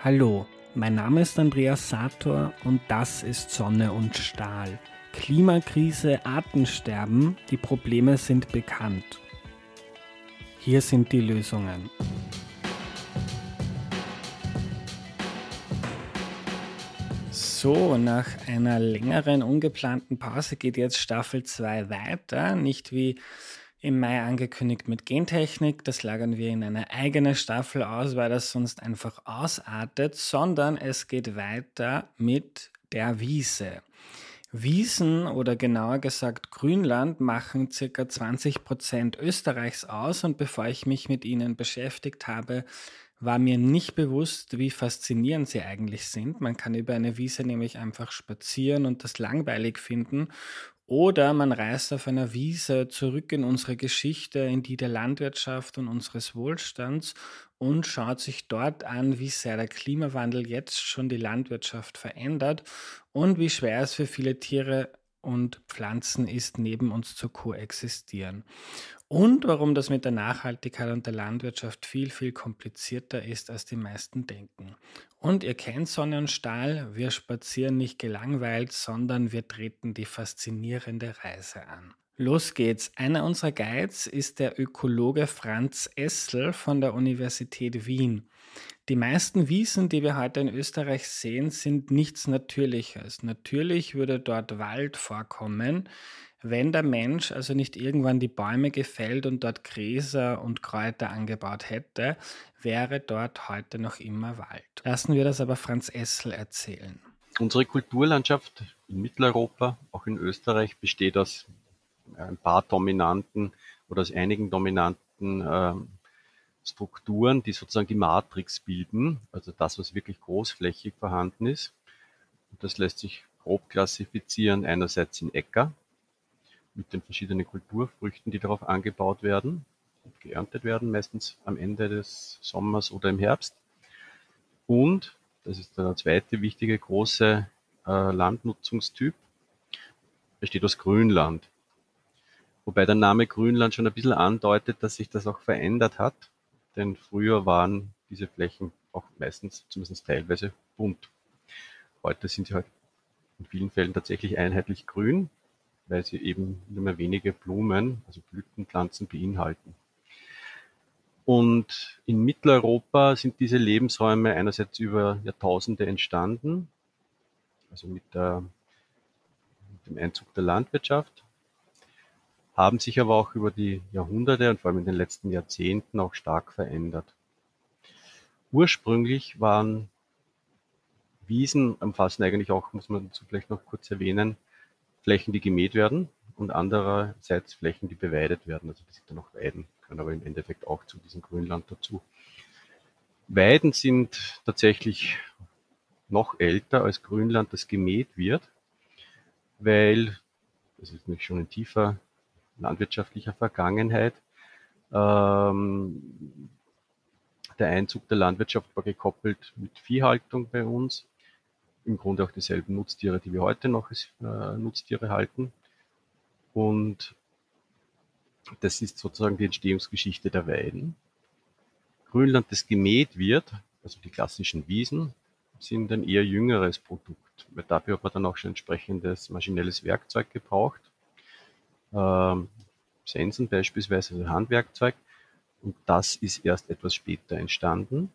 Hallo, mein Name ist Andreas Sator und das ist Sonne und Stahl. Klimakrise, Artensterben, die Probleme sind bekannt. Hier sind die Lösungen. So, nach einer längeren ungeplanten Pause geht jetzt Staffel 2 weiter. Nicht wie im Mai angekündigt mit Gentechnik, das lagern wir in eine eigene Staffel aus, weil das sonst einfach ausartet, sondern es geht weiter mit der Wiese. Wiesen oder genauer gesagt Grünland machen ca. 20% Österreichs aus, und bevor ich mich mit ihnen beschäftigt habe, war mir nicht bewusst, wie faszinierend sie eigentlich sind. Man kann über eine Wiese nämlich einfach spazieren und das langweilig finden. Oder man reist auf einer Wiese zurück in unsere Geschichte, in die der Landwirtschaft und unseres Wohlstands, und schaut sich dort an, wie sehr der Klimawandel jetzt schon die Landwirtschaft verändert und wie schwer es für viele Tiere und Pflanzen ist, neben uns zu koexistieren. Und warum das mit der Nachhaltigkeit und der Landwirtschaft viel, viel komplizierter ist, als die meisten denken. Und ihr kennt Sonne und Stahl, wir spazieren nicht gelangweilt, sondern wir treten die faszinierende Reise an. Los geht's. Einer unserer Guides ist der Ökologe Franz Essl von der Universität Wien. Die meisten Wiesen, die wir heute in Österreich sehen, sind nichts Natürliches. Natürlich würde dort Wald vorkommen, wenn der Mensch also nicht irgendwann die Bäume gefällt und dort Gräser und Kräuter angebaut hätte, wäre dort heute noch immer Wald. Lassen wir das aber Franz Essl erzählen. Unsere Kulturlandschaft in Mitteleuropa, auch in Österreich, besteht aus ein paar dominanten oder aus einigen dominanten Strukturen, die sozusagen die Matrix bilden, also das, was wirklich großflächig vorhanden ist. Und das lässt sich grob klassifizieren, einerseits in Äcker mit den verschiedenen Kulturfrüchten, die darauf angebaut werden und geerntet werden, meistens am Ende des Sommers oder im Herbst. Und, das ist der zweite wichtige große Landnutzungstyp, besteht aus Grünland. Wobei der Name Grünland schon ein bisschen andeutet, dass sich das auch verändert hat, denn früher waren diese Flächen auch meistens, zumindest teilweise, bunt. Heute sind sie halt in vielen Fällen tatsächlich einheitlich grün, weil sie eben nur mehr wenige Blumen, also Blütenpflanzen beinhalten. Und in Mitteleuropa sind diese Lebensräume einerseits über Jahrtausende entstanden, also mit dem Einzug der Landwirtschaft, haben sich aber auch über die Jahrhunderte und vor allem in den letzten Jahrzehnten auch stark verändert. Ursprünglich waren Wiesen, umfassen eigentlich auch, muss man dazu vielleicht noch kurz erwähnen, Flächen, die gemäht werden und andererseits Flächen, die beweidet werden. Also das sind dann auch Weiden, gehören aber im Endeffekt auch zu diesem Grünland dazu. Weiden sind tatsächlich noch älter als Grünland, das gemäht wird, weil, das ist nämlich schon in tiefer landwirtschaftlicher Vergangenheit, der Einzug der Landwirtschaft war gekoppelt mit Viehhaltung bei uns. Im Grunde auch dieselben Nutztiere, die wir heute noch als Nutztiere halten. Und das ist sozusagen die Entstehungsgeschichte der Weiden. Grünland, das gemäht wird, also die klassischen Wiesen, sind ein eher jüngeres Produkt. Weil dafür hat man dann auch schon entsprechendes maschinelles Werkzeug gebraucht. Sensen beispielsweise, also Handwerkzeug. Und das ist erst etwas später entstanden.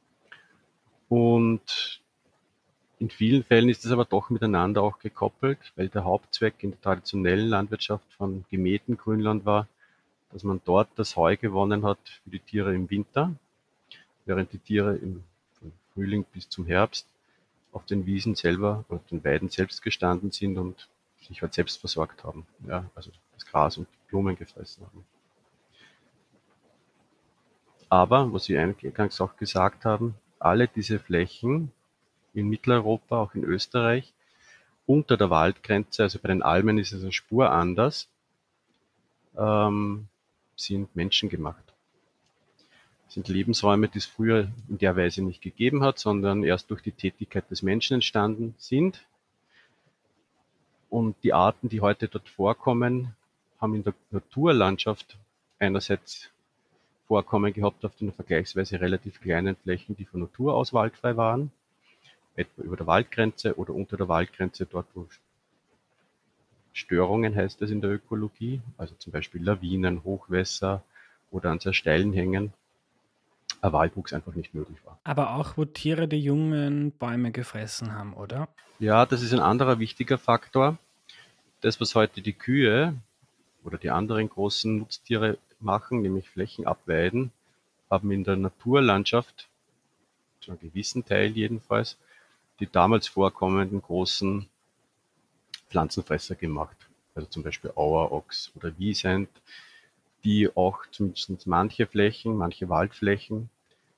Und in vielen Fällen ist es aber doch miteinander auch gekoppelt, weil der Hauptzweck in der traditionellen Landwirtschaft von gemähtem Grünland war, dass man dort das Heu gewonnen hat für die Tiere im Winter, während die Tiere vom Frühling bis zum Herbst auf den Wiesen selber oder den Weiden selbst gestanden sind und sich halt selbst versorgt haben. Ja, also das Gras und Blumen gefressen haben. Aber, was Sie eingangs auch gesagt haben, alle diese Flächen in Mitteleuropa, auch in Österreich, unter der Waldgrenze, also bei den Almen ist es eine Spur anders, sind menschengemacht. Sind Lebensräume, die es früher in der Weise nicht gegeben hat, sondern erst durch die Tätigkeit des Menschen entstanden sind. Und die Arten, die heute dort vorkommen, haben in der Naturlandschaft einerseits Vorkommen gehabt auf den vergleichsweise relativ kleinen Flächen, die von Natur aus waldfrei waren, etwa über der Waldgrenze oder unter der Waldgrenze, dort wo Störungen, heißt es in der Ökologie, also zum Beispiel Lawinen, Hochwässer oder an sehr steilen Hängen, ein Waldwuchs einfach nicht möglich war. Aber auch, wo Tiere die jungen Bäume gefressen haben, oder? Ja, das ist ein anderer wichtiger Faktor. Das, was heute die Kühe oder die anderen großen Nutztiere machen, nämlich Flächen abweiden, haben in der Naturlandschaft, zu einem gewissen Teil jedenfalls, die damals vorkommenden großen Pflanzenfresser gemacht. Also zum Beispiel Auerochs oder Wiesent, die auch zumindest manche Flächen, manche Waldflächen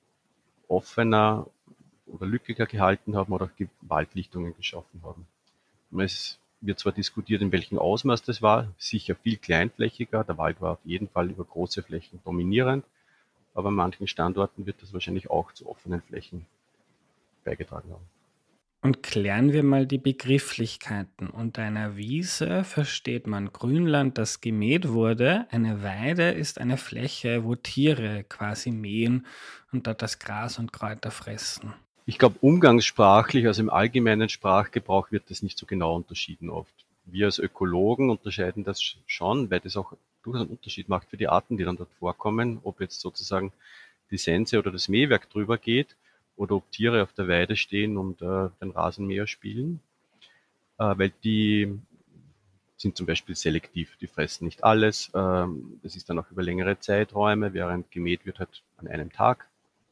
offener oder lückiger gehalten haben oder auch Waldlichtungen geschaffen haben. Es wird zwar diskutiert, in welchem Ausmaß das war, sicher viel kleinflächiger. Der Wald war auf jeden Fall über große Flächen dominierend, aber an manchen Standorten wird das wahrscheinlich auch zu offenen Flächen beigetragen haben. Und klären wir mal die Begrifflichkeiten. Unter einer Wiese versteht man Grünland, das gemäht wurde. Eine Weide ist eine Fläche, wo Tiere quasi mähen und dort das Gras und Kräuter fressen. Ich glaube, umgangssprachlich, also im allgemeinen Sprachgebrauch wird das nicht so genau unterschieden oft. Wir als Ökologen unterscheiden das schon, weil das auch durchaus einen Unterschied macht für die Arten, die dann dort vorkommen, ob jetzt sozusagen die Sense oder das Mähwerk drüber geht oder ob Tiere auf der Weide stehen und den Rasenmäher spielen, weil die sind zum Beispiel selektiv, die fressen nicht alles. Das ist dann auch über längere Zeiträume, während gemäht wird halt an einem Tag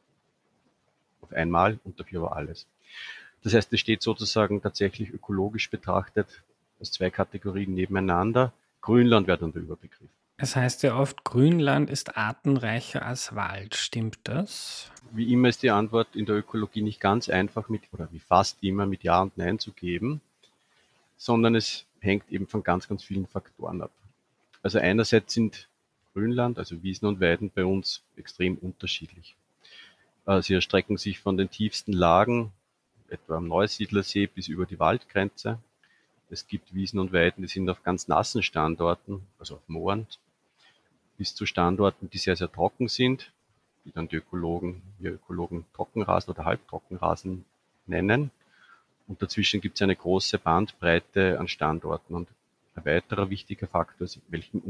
auf einmal und dafür war alles. Das heißt, es steht sozusagen tatsächlich ökologisch betrachtet als zwei Kategorien nebeneinander. Grünland wäre dann der Überbegriff. Es heißt ja oft, Grünland ist artenreicher als Wald. Stimmt das? Wie immer ist die Antwort in der Ökologie nicht ganz einfach mit, oder wie fast immer mit Ja und Nein zu geben, sondern es hängt eben von ganz, ganz vielen Faktoren ab. Also einerseits sind Grünland, also Wiesen und Weiden bei uns extrem unterschiedlich. Sie erstrecken sich von den tiefsten Lagen, etwa am Neusiedlersee, bis über die Waldgrenze. Es gibt Wiesen und Weiden, die sind auf ganz nassen Standorten, also auf Mooren, bis zu Standorten, die sehr, sehr trocken sind, die dann wir Ökologen Trockenrasen oder Halbtrockenrasen nennen. Und dazwischen gibt es eine große Bandbreite an Standorten. Und ein weiterer wichtiger Faktor ist,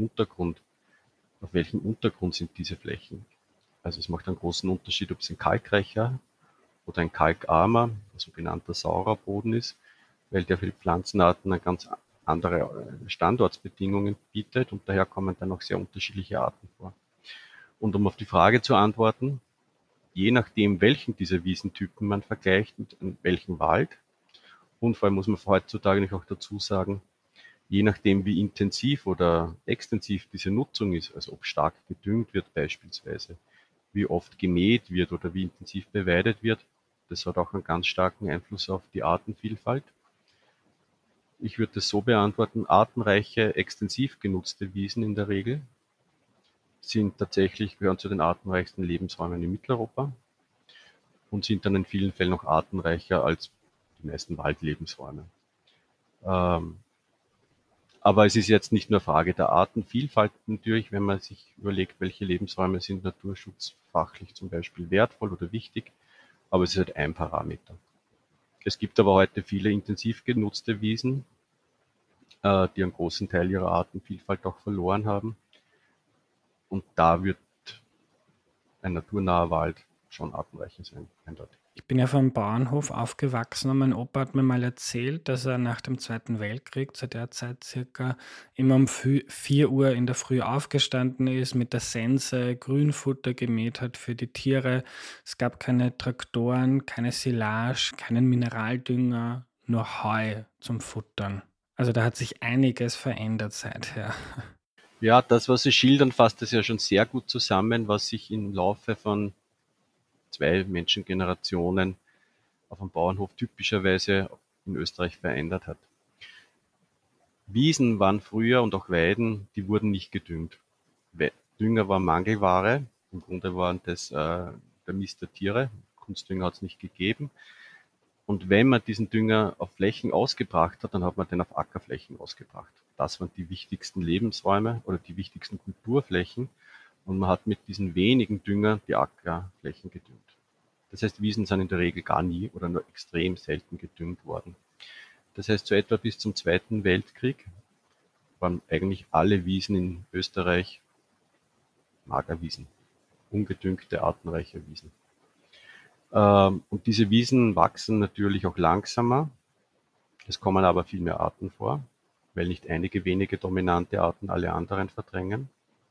auf welchem Untergrund sind diese Flächen. Also es macht einen großen Unterschied, ob es ein kalkreicher oder ein kalkarmer, ein sogenannter saurer Boden ist, weil der für die Pflanzenarten eine ganz andere Standortbedingungen bietet und daher kommen dann auch sehr unterschiedliche Arten vor. Und um auf die Frage zu antworten, je nachdem, welchen dieser Wiesentypen man vergleicht mit welchem Wald, und vor allem muss man heutzutage auch dazu sagen, je nachdem, wie intensiv oder extensiv diese Nutzung ist, also ob stark gedüngt wird beispielsweise, wie oft gemäht wird oder wie intensiv beweidet wird, das hat auch einen ganz starken Einfluss auf die Artenvielfalt. Ich würde das so beantworten, artenreiche, extensiv genutzte Wiesen in der Regel gehören zu den artenreichsten Lebensräumen in Mitteleuropa und sind dann in vielen Fällen noch artenreicher als die meisten Waldlebensräume. Aber es ist jetzt nicht nur Frage der Artenvielfalt natürlich, wenn man sich überlegt, welche Lebensräume sind naturschutzfachlich zum Beispiel wertvoll oder wichtig, aber es ist halt ein Parameter. Es gibt aber heute viele intensiv genutzte Wiesen, die einen großen Teil ihrer Artenvielfalt auch verloren haben. Und da wird ein naturnaher Wald schon artenreicher sein, eindeutig. Ich bin ja vom Bauernhof aufgewachsen und mein Opa hat mir mal erzählt, dass er nach dem Zweiten Weltkrieg zu der Zeit circa immer um 4 Uhr in der Früh aufgestanden ist, mit der Sense Grünfutter gemäht hat für die Tiere. Es gab keine Traktoren, keine Silage, keinen Mineraldünger, nur Heu zum Futtern. Also da hat sich einiges verändert seither. Ja, das, was Sie schildern, fasst es ja schon sehr gut zusammen, was sich im Laufe von 2 Menschengenerationen auf einem Bauernhof typischerweise in Österreich verändert hat. Wiesen waren früher und auch Weiden, die wurden nicht gedüngt. Dünger war Mangelware. Im Grunde waren das der Mist der Tiere. Kunstdünger hat es nicht gegeben. Und wenn man diesen Dünger auf Flächen ausgebracht hat, dann hat man den auf Ackerflächen ausgebracht. Das waren die wichtigsten Lebensräume oder die wichtigsten Kulturflächen. und man hat mit diesen wenigen Dünger die Ackerflächen gedüngt. Das heißt, Wiesen sind in der Regel gar nie oder nur extrem selten gedüngt worden. Das heißt, so etwa bis zum Zweiten Weltkrieg waren eigentlich alle Wiesen in Österreich Magerwiesen, ungedüngte, artenreiche Wiesen. Und diese Wiesen wachsen natürlich auch langsamer. Es kommen aber viel mehr Arten vor, weil nicht einige wenige dominante Arten alle anderen verdrängen.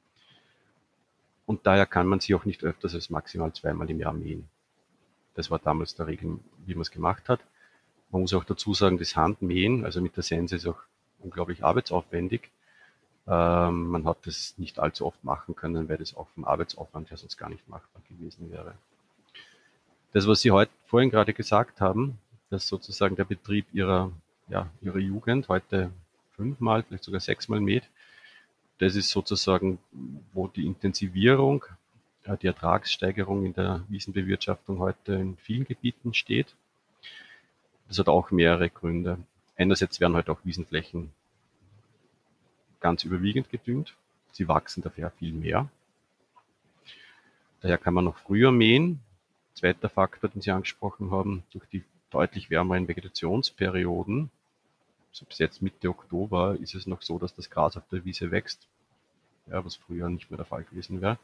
Und daher kann man sie auch nicht öfters als maximal zweimal im Jahr mähen. Das war damals der Regel, wie man es gemacht hat. Man muss auch dazu sagen, das Handmähen, also mit der Sense, ist auch unglaublich arbeitsaufwendig. Man hat das nicht allzu oft machen können, weil das auch vom Arbeitsaufwand her sonst gar nicht machbar gewesen wäre. Das, was Sie vorhin gerade gesagt haben, dass sozusagen der Betrieb Ihrer Jugend heute 5-mal, vielleicht sogar 6-mal mäht, das ist sozusagen, wo die Intensivierung, die Ertragssteigerung in der Wiesenbewirtschaftung heute in vielen Gebieten steht. Das hat auch mehrere Gründe. Einerseits werden heute auch Wiesenflächen ganz überwiegend gedüngt. Sie wachsen dafür viel mehr. Daher kann man noch früher mähen. Zweiter Faktor, den Sie angesprochen haben, durch die deutlich wärmeren Vegetationsperioden, so bis jetzt Mitte Oktober, ist es noch so, dass das Gras auf der Wiese wächst, ja, was früher nicht mehr der Fall gewesen wäre.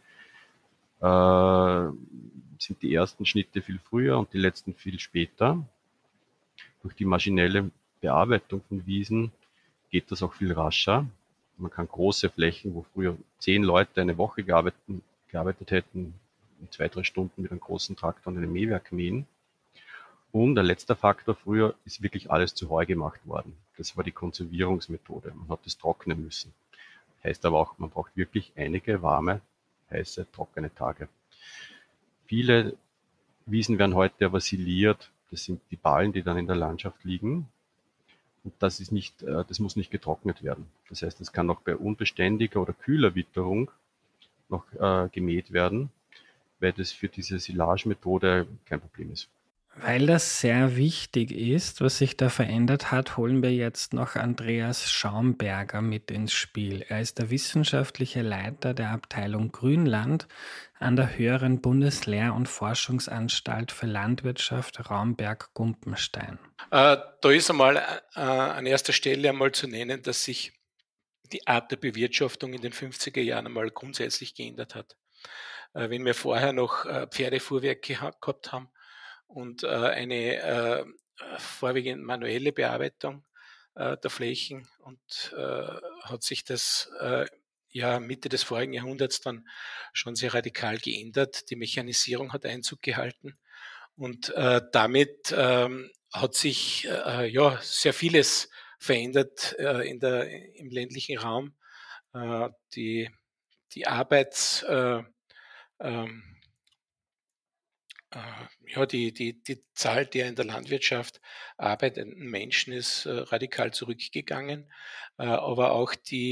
Sind die ersten Schnitte viel früher und die letzten viel später. Durch die maschinelle Bearbeitung von Wiesen geht das auch viel rascher. Man kann große Flächen, wo früher 10 Leute eine Woche gearbeitet hätten, in 2-3 Stunden mit einem großen Traktor und einem Mähwerk mähen. Und der letzte Faktor, früher ist wirklich alles zu Heu gemacht worden. Das war die Konservierungsmethode. Man hat es trocknen müssen. Heißt aber auch, man braucht wirklich einige warme, heiße, trockene Tage. Viele Wiesen werden heute aber siliert. Das sind die Ballen, die dann in der Landschaft liegen. Und das muss nicht getrocknet werden. Das heißt, es kann auch bei unbeständiger oder kühler Witterung noch gemäht werden, weil das für diese Silage-Methode kein Problem ist. Weil das sehr wichtig ist, was sich da verändert hat, holen wir jetzt noch Andreas Schaumberger mit ins Spiel. Er ist der wissenschaftliche Leiter der Abteilung Grünland an der Höheren Bundeslehr- und Forschungsanstalt für Landwirtschaft Raumberg-Gumpenstein. Da ist einmal an erster Stelle einmal zu nennen, dass sich die Art der Bewirtschaftung in den 50er Jahren einmal grundsätzlich geändert hat. Wenn wir vorher noch Pferdefuhrwerke gehabt haben und eine vorwiegend manuelle Bearbeitung der Flächen und hat sich das Mitte des vorigen Jahrhunderts dann schon sehr radikal geändert. Die Mechanisierung hat Einzug gehalten und damit hat sich sehr vieles verändert im ländlichen Raum. Die Arbeits die Zahl der in der Landwirtschaft arbeitenden Menschen ist radikal zurückgegangen, aber auch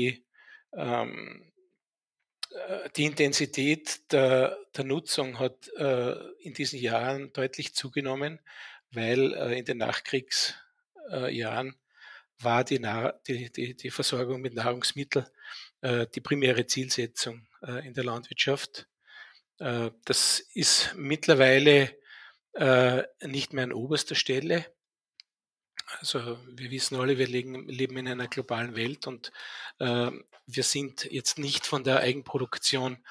die Intensität der Nutzung hat in diesen Jahren deutlich zugenommen, weil in den Nachkriegsjahren war die Versorgung mit Nahrungsmitteln die primäre Zielsetzung in der Landwirtschaft. Das ist mittlerweile nicht mehr an oberster Stelle. Also wir wissen alle, wir leben in einer globalen Welt und wir sind jetzt nicht von der Eigenproduktion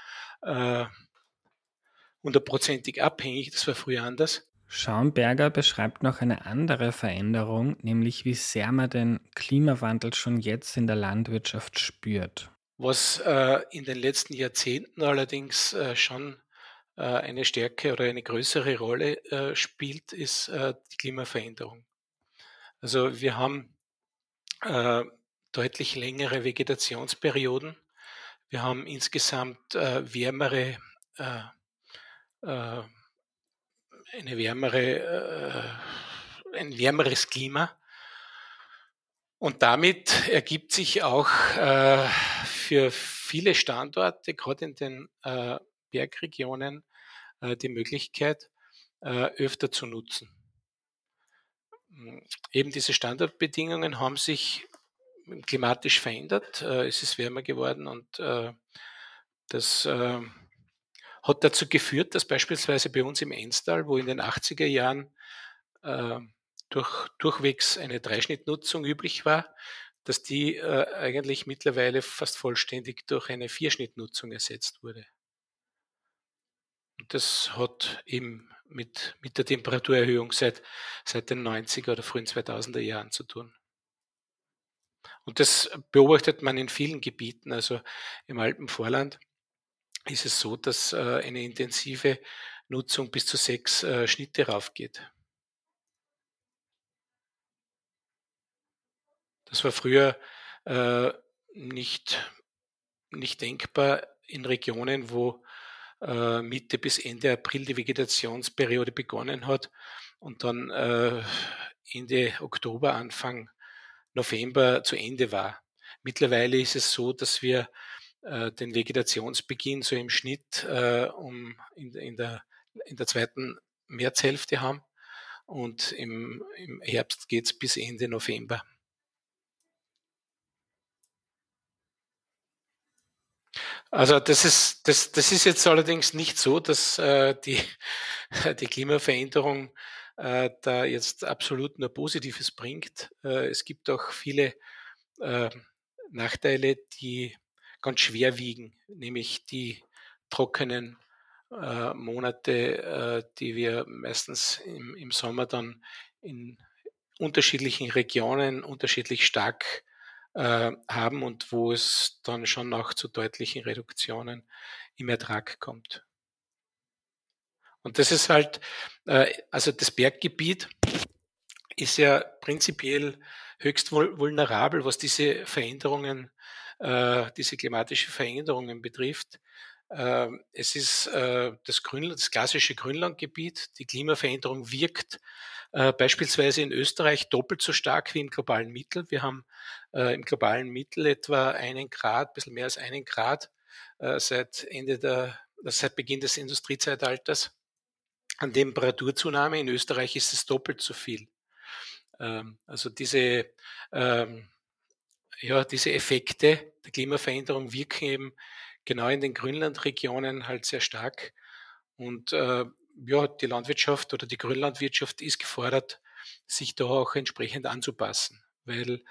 hundertprozentig abhängig. Das war früher anders. Schaumberger beschreibt noch eine andere Veränderung, nämlich wie sehr man den Klimawandel schon jetzt in der Landwirtschaft spürt. Was in den letzten Jahrzehnten allerdings schon eine stärkere oder eine größere Rolle spielt, ist die Klimaveränderung. Also wir haben deutlich längere Vegetationsperioden. Wir haben insgesamt ein wärmeres Klima. Und damit ergibt sich auch für viele Standorte, gerade in den Bergregionen, die Möglichkeit, öfter zu nutzen. Eben diese Standortbedingungen haben sich klimatisch verändert. Es ist wärmer geworden und das hat dazu geführt, dass beispielsweise bei uns im Enstal, wo in den 80er Jahren durchwegs eine Dreischnittnutzung üblich war, dass die eigentlich mittlerweile fast vollständig durch eine Vierschnittnutzung ersetzt wurde. Und das hat eben mit der Temperaturerhöhung seit den 90er oder frühen 2000er Jahren zu tun. Und das beobachtet man in vielen Gebieten. Also im Alpenvorland ist es so, dass eine intensive Nutzung bis zu 6 Schnitte raufgeht. Das war früher nicht denkbar in Regionen, wo Mitte bis Ende April die Vegetationsperiode begonnen hat und dann Ende Oktober, Anfang November zu Ende war. Mittlerweile ist es so, dass wir den Vegetationsbeginn so im Schnitt in der zweiten Märzhälfte haben und im Herbst geht es bis Ende November. Also das ist jetzt allerdings nicht so, dass die Klimaveränderung da jetzt absolut nur Positives bringt. Es gibt auch viele Nachteile, die ganz schwer wiegen, nämlich die trockenen Monate, die wir meistens im Sommer dann in unterschiedlichen Regionen unterschiedlich stark haben und wo es dann schon auch zu deutlichen Reduktionen im Ertrag kommt. Und das ist halt, also das Berggebiet ist ja prinzipiell höchst vulnerabel, was diese Veränderungen, diese klimatischen Veränderungen betrifft. Es ist das klassische Grünlandgebiet. Die Klimaveränderung wirkt beispielsweise in Österreich doppelt so stark wie im globalen Mittel. Wir haben im globalen Mittel etwa 1 Grad, ein bisschen mehr als 1 Grad seit Beginn des Industriezeitalters an Temperaturzunahme. In Österreich ist es doppelt so viel. Also diese Effekte der Klimaveränderung wirken eben genau in den Grünlandregionen halt sehr stark. Und die Landwirtschaft oder die Grünlandwirtschaft ist gefordert, sich da auch entsprechend anzupassen, weil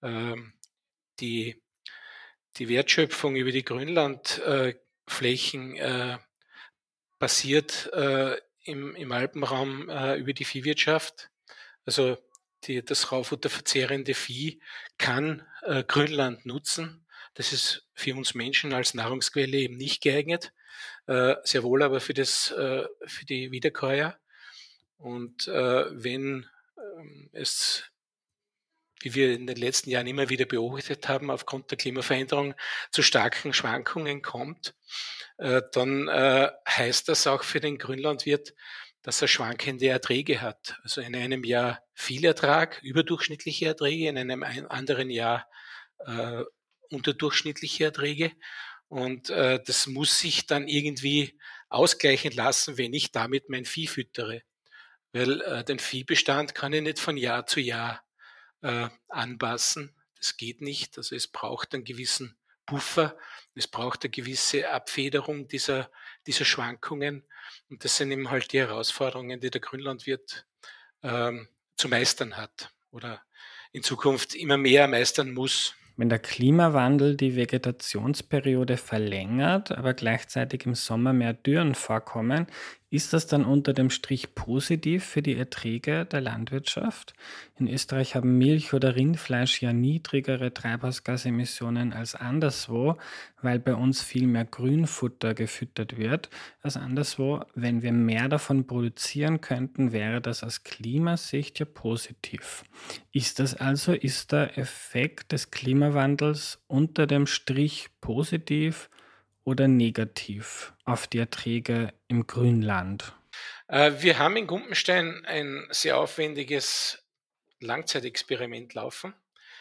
die Wertschöpfung über die Grünlandflächen basiert im Alpenraum über die Viehwirtschaft. Also das raufutterverzehrende Vieh kann Grünland nutzen. Das ist für uns Menschen als Nahrungsquelle eben nicht geeignet, sehr wohl aber für die Wiederkäuer. Und wenn es, wie wir in den letzten Jahren immer wieder beobachtet haben, aufgrund der Klimaveränderung zu starken Schwankungen kommt, dann heißt das auch für den Grünlandwirt, dass er schwankende Erträge hat. Also in einem Jahr viel Ertrag, überdurchschnittliche Erträge, in einem anderen Jahr unterdurchschnittliche Erträge. Und das muss sich dann irgendwie ausgleichen lassen, wenn ich damit mein Vieh füttere. Weil den Viehbestand kann ich nicht von Jahr zu Jahr anpassen. Das geht nicht. Also es braucht einen gewissen Puffer, es braucht eine gewisse Abfederung dieser Schwankungen. Und das sind eben halt die Herausforderungen, die der Grünlandwirt zu meistern hat oder in Zukunft immer mehr meistern muss. Wenn der Klimawandel die Vegetationsperiode verlängert, aber gleichzeitig im Sommer mehr Dürren vorkommen, ist das dann unter dem Strich positiv für die Erträge der Landwirtschaft? In Österreich haben Milch oder Rindfleisch ja niedrigere Treibhausgasemissionen als anderswo, weil bei uns viel mehr Grünfutter gefüttert wird als anderswo. Wenn wir mehr davon produzieren könnten, wäre das aus Klimasicht ja positiv. Ist der Effekt des Klimawandels unter dem Strich positiv oder negativ auf die Erträge im Grünland? Wir haben in Gumpenstein ein sehr aufwendiges Langzeitexperiment laufen,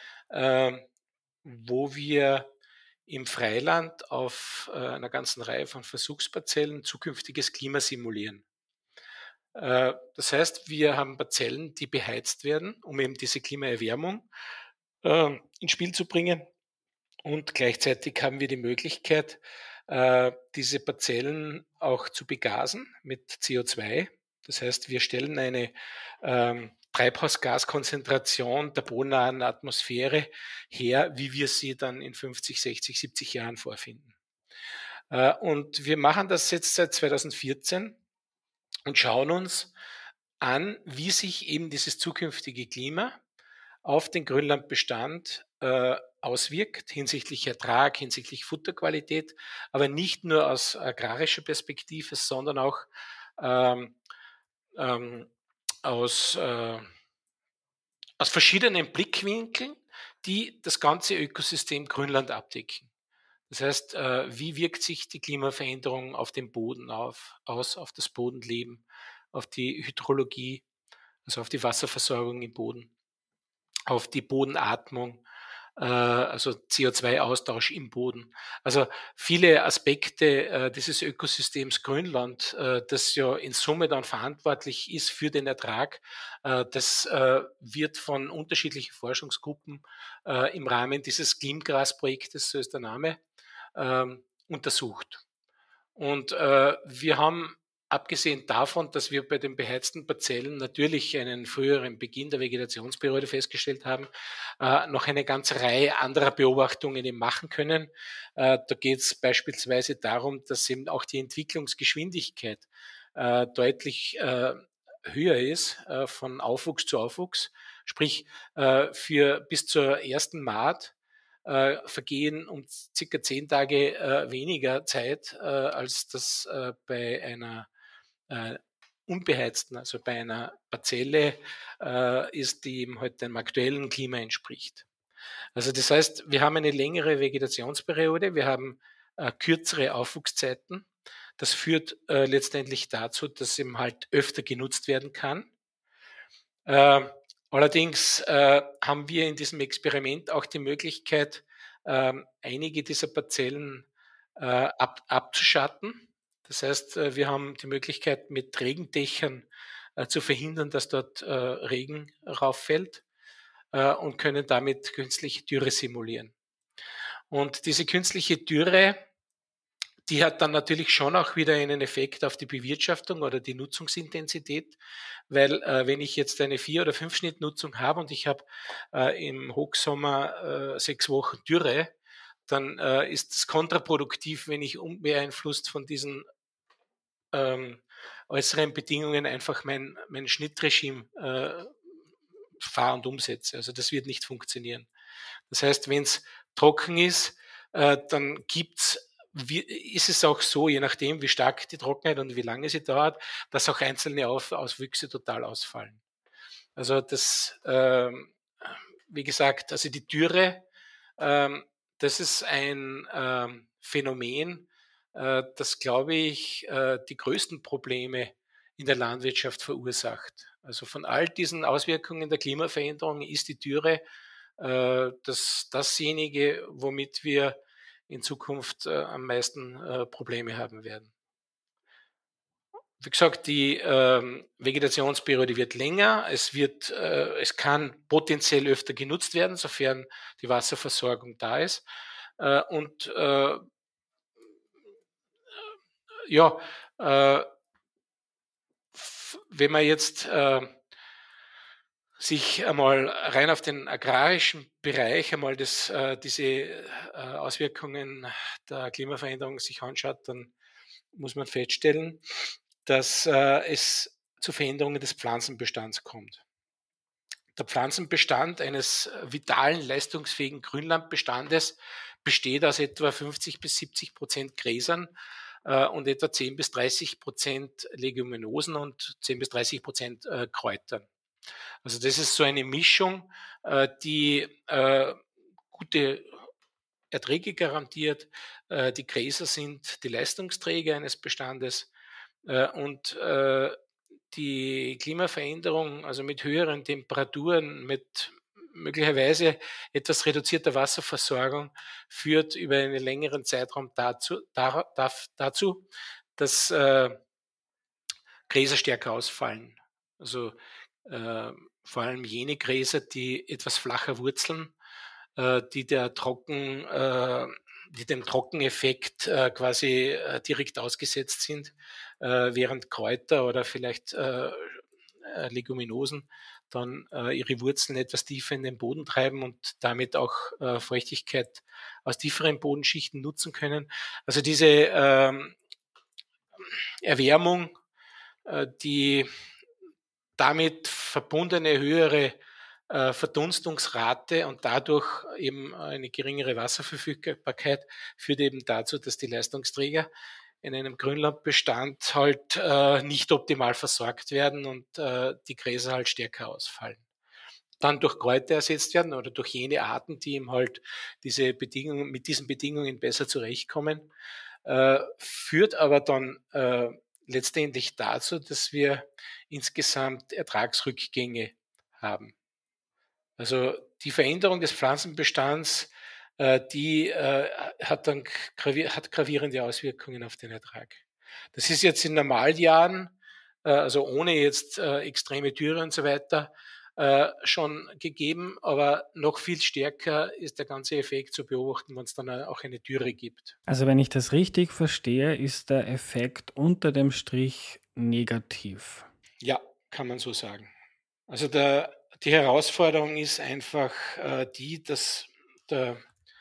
wo wir im Freiland auf einer ganzen Reihe von Versuchsparzellen zukünftiges Klima simulieren. Das heißt, wir haben Parzellen, die beheizt werden, um eben diese Klimaerwärmung ins Spiel zu bringen. Und gleichzeitig haben wir die Möglichkeit, diese Parzellen auch zu begasen mit CO2. Das heißt, wir stellen eine Treibhausgaskonzentration der bodennahen Atmosphäre her, wie wir sie dann in 50, 60, 70 Jahren vorfinden. Und wir machen das jetzt seit 2014 und schauen uns an, wie sich eben dieses zukünftige Klima auf den Grünlandbestand auswirkt, hinsichtlich Ertrag, hinsichtlich Futterqualität, aber nicht nur aus agrarischer Perspektive, sondern auch ähm, ähm, aus, aus verschiedenen Blickwinkeln, die das ganze Ökosystem Grünland abdecken. Das heißt, wie wirkt sich die Klimaveränderung auf den Boden aus, auf das Bodenleben, auf die Hydrologie, also auf die Wasserversorgung im Boden, auf die Bodenatmung, also CO2-Austausch im Boden. Also viele Aspekte dieses Ökosystems Grönland, das ja in Summe dann verantwortlich ist für den Ertrag, das wird von unterschiedlichen Forschungsgruppen im Rahmen dieses Klimgras-Projektes, so ist der Name, untersucht. Und wir haben, abgesehen davon, dass wir bei den beheizten Parzellen natürlich einen früheren Beginn der Vegetationsperiode festgestellt haben, noch eine ganze Reihe anderer Beobachtungen eben machen können. Da geht es beispielsweise darum, dass eben auch die Entwicklungsgeschwindigkeit deutlich höher ist von Aufwuchs zu Aufwuchs. Sprich, für bis zur ersten Maat vergehen um circa 10 Tage weniger Zeit, als das bei einer unbeheizten, also bei einer Parzelle ist, die eben heute dem aktuellen Klima entspricht. Also das heißt, wir haben eine längere Vegetationsperiode, wir haben kürzere Aufwuchszeiten. Das führt letztendlich dazu, dass eben halt öfter genutzt werden kann. Allerdings haben wir in diesem Experiment auch die Möglichkeit, einige dieser Parzellen abzuschatten. Das heißt, wir haben die Möglichkeit, mit Regendächern zu verhindern, dass dort Regen rauffällt und können damit künstliche Dürre simulieren. Und diese künstliche Dürre, die hat dann natürlich schon auch wieder einen Effekt auf die Bewirtschaftung oder die Nutzungsintensität, weil wenn ich jetzt eine 4- oder 5-Schnittnutzung habe und ich habe im Hochsommer 6 Wochen Dürre, dann ist es kontraproduktiv, wenn ich unbeeinflusst von diesen äußeren Bedingungen einfach mein Schnittregime fahre und umsetze. Also das wird nicht funktionieren. Das heißt, wenn es trocken ist, dann ist es auch so, je nachdem, wie stark die Trockenheit und wie lange sie dauert, dass auch einzelne Auswüchse total ausfallen. Also das, wie gesagt, also die Dürre, das ist ein Phänomen, das, glaube ich, die größten Probleme in der Landwirtschaft verursacht. Also von all diesen Auswirkungen der Klimaveränderung ist die Dürre dasjenige, womit wir in Zukunft am meisten Probleme haben werden. Wie gesagt, die Vegetationsperiode wird länger. Es kann potenziell öfter genutzt werden, sofern die Wasserversorgung da ist. Und ja, wenn man jetzt sich einmal rein auf den agrarischen Bereich einmal diese Auswirkungen der Klimaveränderung sich anschaut, dann muss man feststellen, dass es zu Veränderungen des Pflanzenbestands kommt. Der Pflanzenbestand eines vitalen, leistungsfähigen Grünlandbestandes besteht aus etwa 50-70% Gräsern und etwa 10-30% Leguminosen und 10-30% Kräutern. Also das ist so eine Mischung, die gute Erträge garantiert. Die Gräser sind die Leistungsträger eines Bestandes und die Klimaveränderung, also mit höheren Temperaturen, mit möglicherweise etwas reduzierter Wasserversorgung, führt über einen längeren Zeitraum dazu, dass Gräser stärker ausfallen. Also vor allem jene Gräser, die etwas flacher wurzeln, die der die dem Trockeneffekt quasi direkt ausgesetzt sind, während Kräuter oder vielleicht Leguminosen dann ihre Wurzeln etwas tiefer in den Boden treiben und damit auch Feuchtigkeit aus tieferen Bodenschichten nutzen können. Also diese Erwärmung, die damit verbundene höhere Verdunstungsrate und dadurch eben eine geringere Wasserverfügbarkeit führt eben dazu, dass die Leistungsträger in einem Grünlandbestand halt nicht optimal versorgt werden und die Gräser halt stärker ausfallen. Dann durch Kräuter ersetzt werden oder durch jene Arten, die eben halt mit diesen Bedingungen besser zurechtkommen, führt aber dann letztendlich dazu, dass wir insgesamt Ertragsrückgänge haben. Also die Veränderung des Pflanzenbestands, die hat gravierende Auswirkungen auf den Ertrag. Das ist jetzt in Normaljahren, also ohne jetzt extreme Dürre und so weiter, schon gegeben, aber noch viel stärker ist der ganze Effekt zu beobachten, wenn es dann auch eine Dürre gibt. Also wenn ich das richtig verstehe, ist der Effekt unter dem Strich negativ. Ja, kann man so sagen. Also die Herausforderung ist einfach die, dass der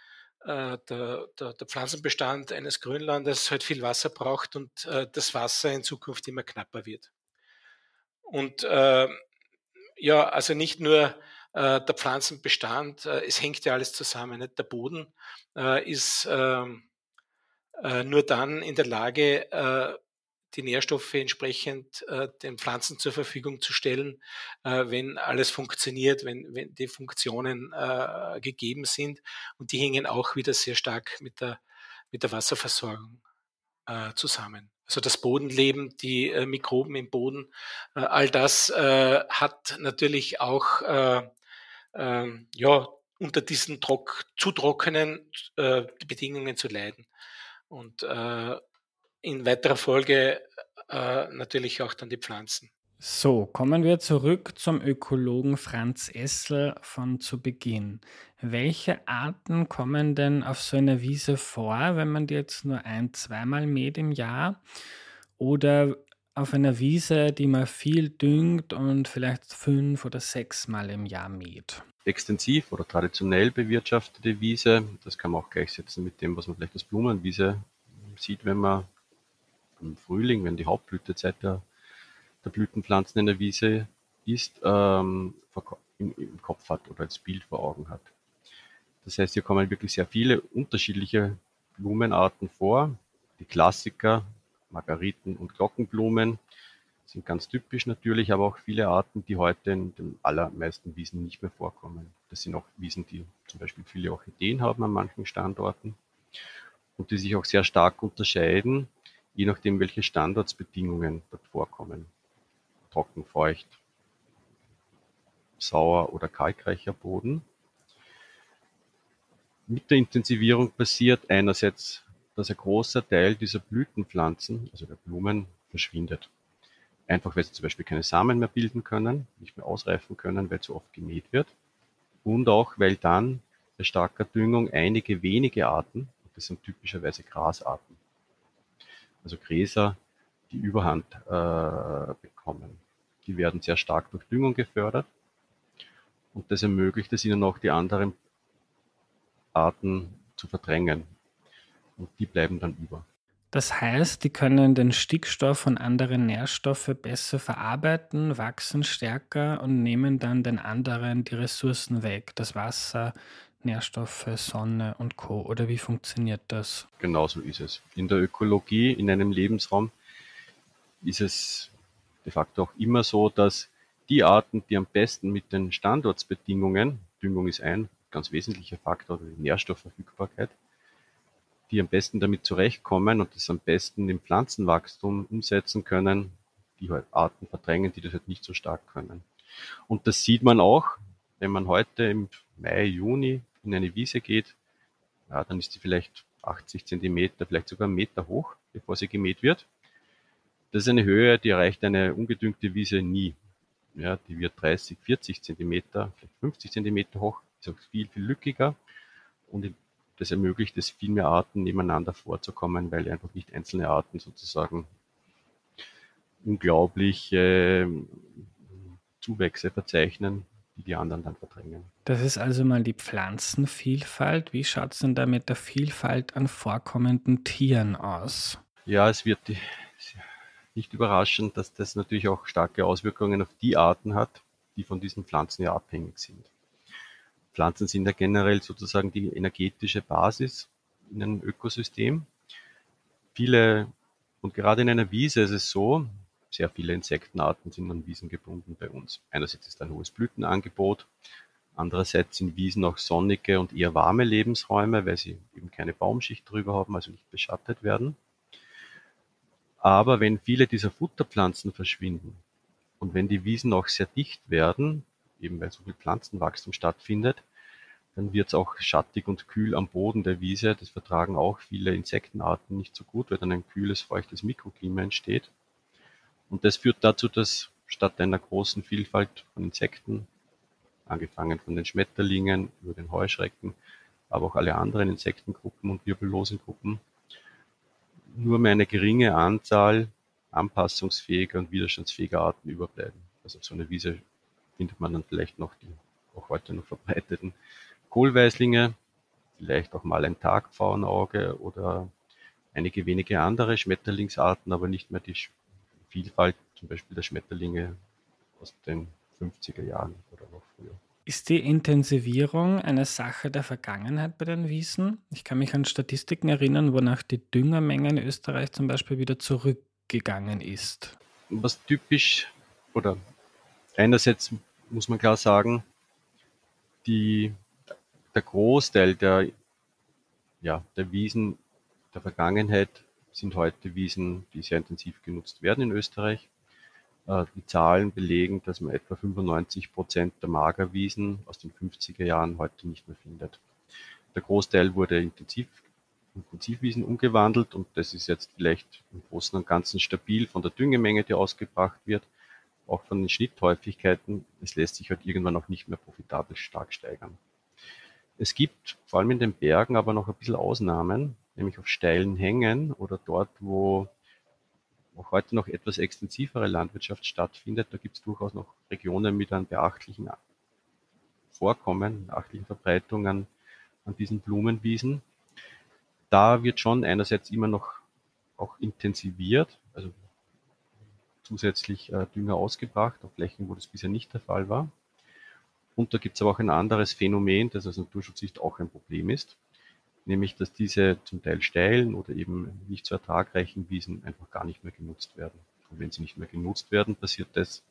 Pflanzenbestand eines Grünlandes halt viel Wasser braucht und das Wasser in Zukunft immer knapper wird. Und ja, also nicht nur der Pflanzenbestand, es hängt ja alles zusammen. Nicht? Der Boden ist nur dann in der Lage, die Nährstoffe entsprechend den Pflanzen zur Verfügung zu stellen, wenn alles funktioniert, wenn die Funktionen gegeben sind. Und die hängen auch wieder sehr stark mit der Wasserversorgung zusammen. Also das Bodenleben, die Mikroben im Boden, all das hat natürlich auch ja, unter diesen zu trockenen Bedingungen zu leiden. Und in weiterer Folge natürlich auch dann die Pflanzen. So, kommen wir zurück zum Ökologen Franz Essl von zu Beginn. Welche Arten kommen denn auf so einer Wiese vor, wenn man die jetzt nur zweimal mäht im Jahr? Oder auf einer Wiese, die man viel düngt und vielleicht 5 oder 6 Mal im Jahr mäht? Extensiv oder traditionell bewirtschaftete Wiese, das kann man auch gleichsetzen mit dem, was man vielleicht als Blumenwiese sieht, wenn man im Frühling, wenn die Hauptblütezeit der Blütenpflanzen in der Wiese ist, im Kopf hat oder als Bild vor Augen hat. Das heißt, hier kommen wirklich sehr viele unterschiedliche Blumenarten vor. Die Klassiker, Margariten und Glockenblumen, sind ganz typisch natürlich, aber auch viele Arten, die heute in den allermeisten Wiesen nicht mehr vorkommen. Das sind auch Wiesen, die zum Beispiel viele Orchideen haben an manchen Standorten und die sich auch sehr stark unterscheiden, je nachdem, welche Standortsbedingungen dort vorkommen. Trocken, feucht, sauer oder kalkreicher Boden. Mit der Intensivierung passiert einerseits, dass ein großer Teil dieser Blütenpflanzen, also der Blumen, verschwindet. Einfach weil sie zum Beispiel keine Samen mehr bilden können, nicht mehr ausreifen können, weil zu oft gemäht wird. Und auch, weil dann bei starker Düngung einige wenige Arten, das sind typischerweise Grasarten, also Gräser, die Überhand bekommen. Die werden sehr stark durch Düngung gefördert und das ermöglicht es ihnen auch, die anderen Arten zu verdrängen. Und die bleiben dann über. Das heißt, die können den Stickstoff und andere Nährstoffe besser verarbeiten, wachsen stärker und nehmen dann den anderen die Ressourcen weg, das Wasser, Nährstoffe, Sonne und Co. Oder wie funktioniert das? Genauso ist es. In der Ökologie, in einem Lebensraum, ist es de facto auch immer so, dass die Arten, die am besten mit den Standortsbedingungen, Düngung ist ein ganz wesentlicher Faktor, die Nährstoffverfügbarkeit, die am besten damit zurechtkommen und das am besten im Pflanzenwachstum umsetzen können, die halt Arten verdrängen, die das halt nicht so stark können. Und das sieht man auch, wenn man heute im Mai, Juni in eine Wiese geht, ja, dann ist die vielleicht 80 Zentimeter, vielleicht sogar 1 Meter hoch, bevor sie gemäht wird. Das ist eine Höhe, die erreicht eine ungedüngte Wiese nie. Ja, die wird 30, 40 Zentimeter, vielleicht 50 Zentimeter hoch, ist auch viel, viel lückiger. Und das ermöglicht es viel mehr Arten nebeneinander vorzukommen, weil einfach nicht einzelne Arten sozusagen unglaubliche Zuwächse verzeichnen, die die anderen dann verdrängen. Das ist also mal die Pflanzenvielfalt. Wie schaut es denn da mit der Vielfalt an vorkommenden Tieren aus? Ja, es wird nicht überraschend, dass das natürlich auch starke Auswirkungen auf die Arten hat, die von diesen Pflanzen ja abhängig sind. Pflanzen sind ja generell sozusagen die energetische Basis in einem Ökosystem. Viele, und gerade in einer Wiese ist es so, sehr viele Insektenarten sind an Wiesen gebunden bei uns. Einerseits ist ein hohes Blütenangebot, andererseits sind Wiesen auch sonnige und eher warme Lebensräume, weil sie eben keine Baumschicht drüber haben, also nicht beschattet werden. Aber wenn viele dieser Futterpflanzen verschwinden und wenn die Wiesen auch sehr dicht werden, eben weil so viel Pflanzenwachstum stattfindet, dann wird es auch schattig und kühl am Boden der Wiese. Das vertragen auch viele Insektenarten nicht so gut, weil dann ein kühles, feuchtes Mikroklima entsteht. Und das führt dazu, dass statt einer großen Vielfalt von Insekten, angefangen von den Schmetterlingen über den Heuschrecken, aber auch alle anderen Insektengruppen und wirbellosen Gruppen, nur mehr eine geringe Anzahl anpassungsfähiger und widerstandsfähiger Arten überbleiben. Also auf so einer Wiese findet man dann vielleicht noch die auch heute noch verbreiteten Kohlweißlinge, vielleicht auch mal ein Tagpfauenauge oder einige wenige andere Schmetterlingsarten, aber nicht mehr die Vielfalt, zum Beispiel der Schmetterlinge aus den 50er Jahren oder noch früher. Ist die Intensivierung eine Sache der Vergangenheit bei den Wiesen? Ich kann mich an Statistiken erinnern, wonach die Düngermenge in Österreich zum Beispiel wieder zurückgegangen ist. Was typisch oder einerseits muss man klar sagen, der Großteil der Wiesen der Vergangenheit sind heute Wiesen, die sehr intensiv genutzt werden in Österreich. Die Zahlen belegen, dass man etwa 95% der Magerwiesen aus den 50er Jahren heute nicht mehr findet. Der Großteil wurde in Intensivwiesen umgewandelt und das ist jetzt vielleicht im Großen und Ganzen stabil von der Düngemenge, die ausgebracht wird, auch von den Schnitthäufigkeiten. Es lässt sich halt irgendwann auch nicht mehr profitabel stark steigern. Es gibt vor allem in den Bergen aber noch ein bisschen Ausnahmen, nämlich auf steilen Hängen oder dort, wo auch heute noch etwas extensivere Landwirtschaft stattfindet. Da gibt es durchaus noch Regionen mit einem beachtlichen Vorkommen, beachtlichen Verbreitung an diesen Blumenwiesen. Da wird schon einerseits immer noch auch intensiviert, also zusätzlich Dünger ausgebracht auf Flächen, wo das bisher nicht der Fall war. Und da gibt es aber auch ein anderes Phänomen, das aus Naturschutzsicht auch ein Problem ist, nämlich dass diese zum Teil steilen oder eben nicht so ertragreichen Wiesen einfach gar nicht mehr genutzt werden. Und wenn sie nicht mehr genutzt werden, passiert das,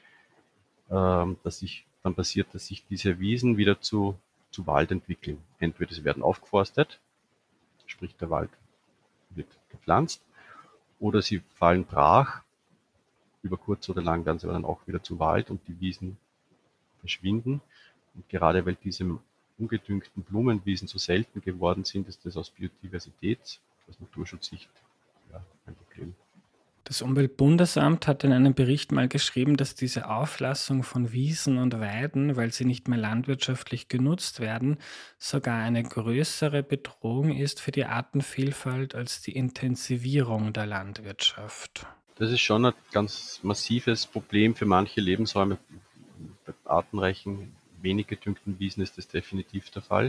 dass sich diese Wiesen wieder zu Wald entwickeln. Entweder sie werden aufgeforstet, sprich der Wald wird gepflanzt, oder sie fallen brach. Über kurz oder lang werden sie aber dann auch wieder zu Wald und die Wiesen verschwinden. Und gerade weil diese ungedüngten Blumenwiesen so selten geworden sind, ist das aus Biodiversität, aus Naturschutzsicht ein Problem. Das Umweltbundesamt hat in einem Bericht mal geschrieben, dass diese Auflassung von Wiesen und Weiden, weil sie nicht mehr landwirtschaftlich genutzt werden, sogar eine größere Bedrohung ist für die Artenvielfalt als die Intensivierung der Landwirtschaft. Das ist schon ein ganz massives Problem für manche Lebensräume. Bei artenreichen, wenig gedüngten Wiesen ist das definitiv der Fall.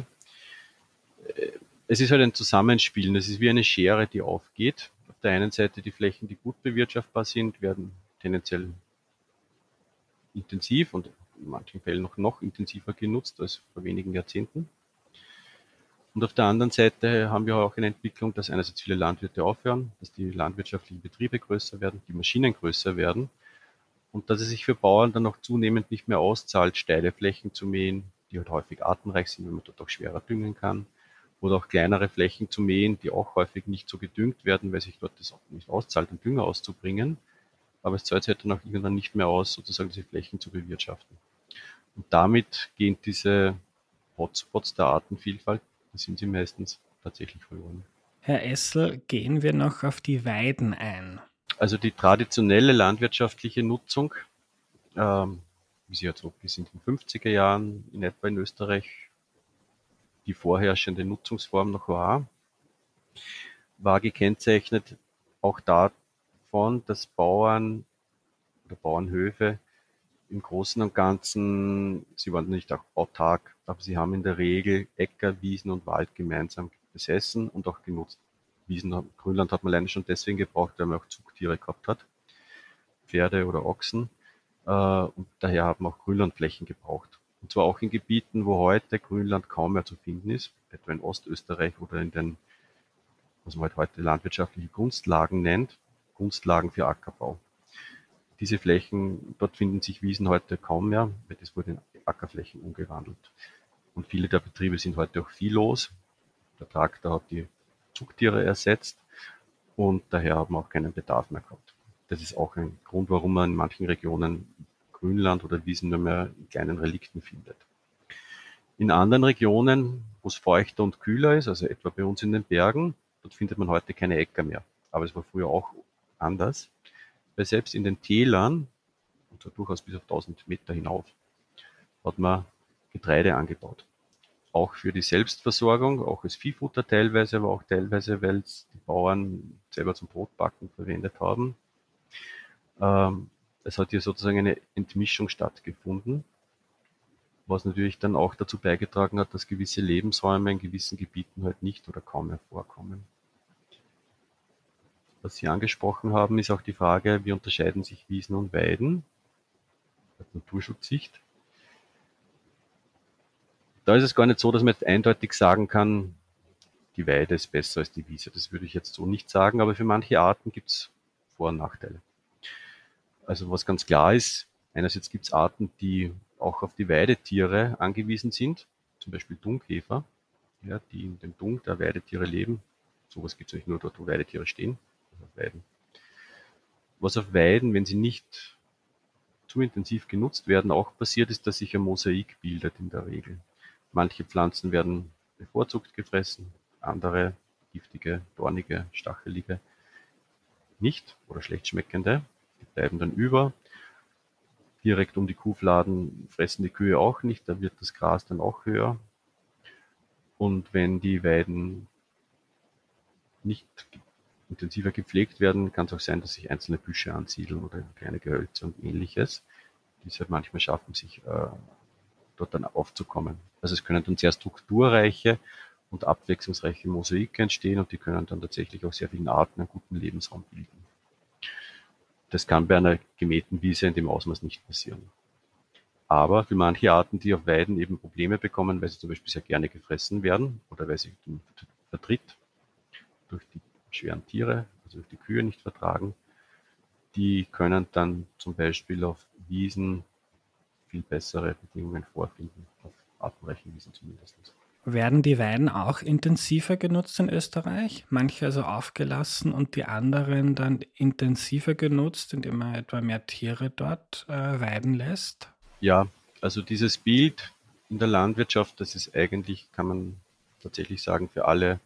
Es ist halt ein Zusammenspielen. Es ist wie eine Schere, die aufgeht. Auf der einen Seite die Flächen, die gut bewirtschaftbar sind, werden tendenziell intensiv und in manchen Fällen noch intensiver genutzt als vor wenigen Jahrzehnten. Und auf der anderen Seite haben wir auch eine Entwicklung, dass einerseits viele Landwirte aufhören, dass die landwirtschaftlichen Betriebe größer werden, die Maschinen größer werden und dass es sich für Bauern dann auch zunehmend nicht mehr auszahlt, steile Flächen zu mähen, die halt häufig artenreich sind, wenn man dort auch schwerer düngen kann. Oder auch kleinere Flächen zu mähen, die auch häufig nicht so gedüngt werden, weil sich dort das auch nicht auszahlt, um Dünger auszubringen. Aber es zahlt sich halt dann auch irgendwann nicht mehr aus, sozusagen diese Flächen zu bewirtschaften. Und damit gehen diese Hotspots der Artenvielfalt, da sind sie meistens tatsächlich verloren. Herr Essl, gehen wir noch auf die Weiden ein. Also die traditionelle landwirtschaftliche Nutzung, wie sie jetzt so bis in den 50er Jahren in etwa in Österreich die vorherrschende Nutzungsform noch war gekennzeichnet auch davon, dass Bauern oder Bauernhöfe im Großen und Ganzen, sie waren nicht auch autark, aber sie haben in der Regel Äcker, Wiesen und Wald gemeinsam besessen und auch genutzt. Grünland hat man alleine schon deswegen gebraucht, weil man auch Zugtiere gehabt hat, Pferde oder Ochsen. Und daher haben auch Grünlandflächen gebraucht. Und zwar auch in Gebieten, wo heute Grünland kaum mehr zu finden ist, etwa in Ostösterreich oder in den, was man halt heute landwirtschaftliche Grundlagen nennt, Grundlagen für Ackerbau. Diese Flächen, dort finden sich Wiesen heute kaum mehr, weil das wurde in Ackerflächen umgewandelt. Und viele der Betriebe sind heute auch viehlos. Der Traktor hat die Zugtiere ersetzt und daher haben wir auch keinen Bedarf mehr gehabt. Das ist auch ein Grund, warum man in manchen Regionen Grünland oder Wiesen nur mehr in kleinen Relikten findet. In anderen Regionen, wo es feuchter und kühler ist, also etwa bei uns in den Bergen, dort findet man heute keine Äcker mehr. Aber es war früher auch anders, weil selbst in den Tälern, und zwar durchaus bis auf 1000 Meter hinauf, hat man Getreide angebaut. Auch für die Selbstversorgung, auch als Viehfutter teilweise, aber auch teilweise, weil es die Bauern selber zum Brotbacken verwendet haben. Es hat hier sozusagen eine Entmischung stattgefunden, was natürlich dann auch dazu beigetragen hat, dass gewisse Lebensräume in gewissen Gebieten halt nicht oder kaum mehr vorkommen. Was Sie angesprochen haben, ist auch die Frage, wie unterscheiden sich Wiesen und Weiden aus Naturschutzsicht. Da ist es gar nicht so, dass man jetzt eindeutig sagen kann, die Weide ist besser als die Wiese. Das würde ich jetzt so nicht sagen, aber für manche Arten gibt es Vor- und Nachteile. Also was ganz klar ist, einerseits gibt es Arten, die auch auf die Weidetiere angewiesen sind, zum Beispiel Dungkäfer, ja, die in dem Dung der Weidetiere leben. Sowas gibt es eigentlich nur dort, wo Weidetiere stehen, also auf Weiden. Was auf Weiden, wenn sie nicht zu intensiv genutzt werden, auch passiert, ist, dass sich ein Mosaik bildet in der Regel. Manche Pflanzen werden bevorzugt gefressen, andere giftige, dornige, stachelige nicht oder schlecht schmeckende. Die bleiben dann über. Direkt um die Kuhfladen fressen die Kühe auch nicht, da wird das Gras dann auch höher. Und wenn die Weiden nicht intensiver gepflegt werden, kann es auch sein, dass sich einzelne Büsche ansiedeln oder kleine Gehölze und ähnliches, die es halt manchmal schaffen, sich dort dann aufzukommen. Also es können dann sehr strukturreiche und abwechslungsreiche Mosaike entstehen und die können dann tatsächlich auch sehr vielen Arten einen guten Lebensraum bilden. Das kann bei einer gemähten Wiese in dem Ausmaß nicht passieren. Aber für manche Arten, die auf Weiden eben Probleme bekommen, weil sie zum Beispiel sehr gerne gefressen werden oder weil sie den Vertritt durch die schweren Tiere, also durch die Kühe nicht vertragen, die können dann zum Beispiel auf Wiesen viel bessere Bedingungen vorfinden, auf artenreichen Wiesen zumindest. Werden die Weiden auch intensiver genutzt in Österreich? Manche also aufgelassen und die anderen dann intensiver genutzt, indem man etwa mehr Tiere dort weiden lässt? Ja, also dieses Bild in der Landwirtschaft, das ist eigentlich, kann man tatsächlich sagen, für alle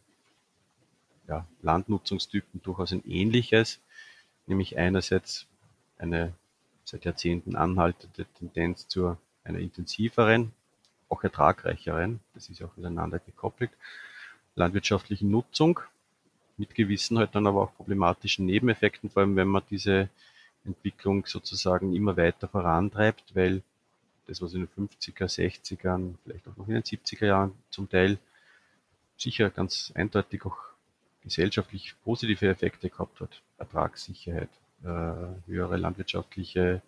Landnutzungstypen durchaus ein ähnliches, nämlich einerseits eine seit Jahrzehnten anhaltende Tendenz zu einer intensiveren, auch ertragreicheren, das ist auch miteinander gekoppelt, landwirtschaftlichen Nutzung mit gewissen halt dann aber auch problematischen Nebeneffekten, vor allem wenn man diese Entwicklung sozusagen immer weiter vorantreibt, weil das, was in den 50er, 60ern, vielleicht auch noch in den 70er Jahren zum Teil sicher ganz eindeutig auch gesellschaftlich positive Effekte gehabt hat. Ertragssicherheit, höhere landwirtschaftliche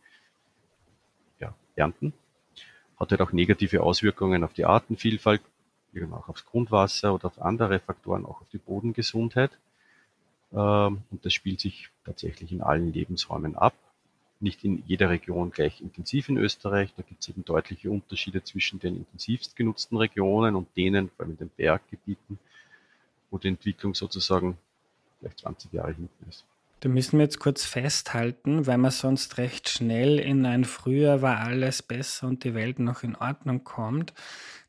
Ernten, hat halt auch negative Auswirkungen auf die Artenvielfalt, auch aufs Grundwasser oder auf andere Faktoren, auch auf die Bodengesundheit. Und das spielt sich tatsächlich in allen Lebensräumen ab. Nicht in jeder Region gleich intensiv in Österreich. Da gibt es eben deutliche Unterschiede zwischen den intensivst genutzten Regionen und denen, vor allem in den Berggebieten, wo die Entwicklung sozusagen vielleicht 20 Jahre hinten ist. Da müssen wir jetzt kurz festhalten, weil man sonst recht schnell in ein Früher war alles besser und die Welt noch in Ordnung kommt.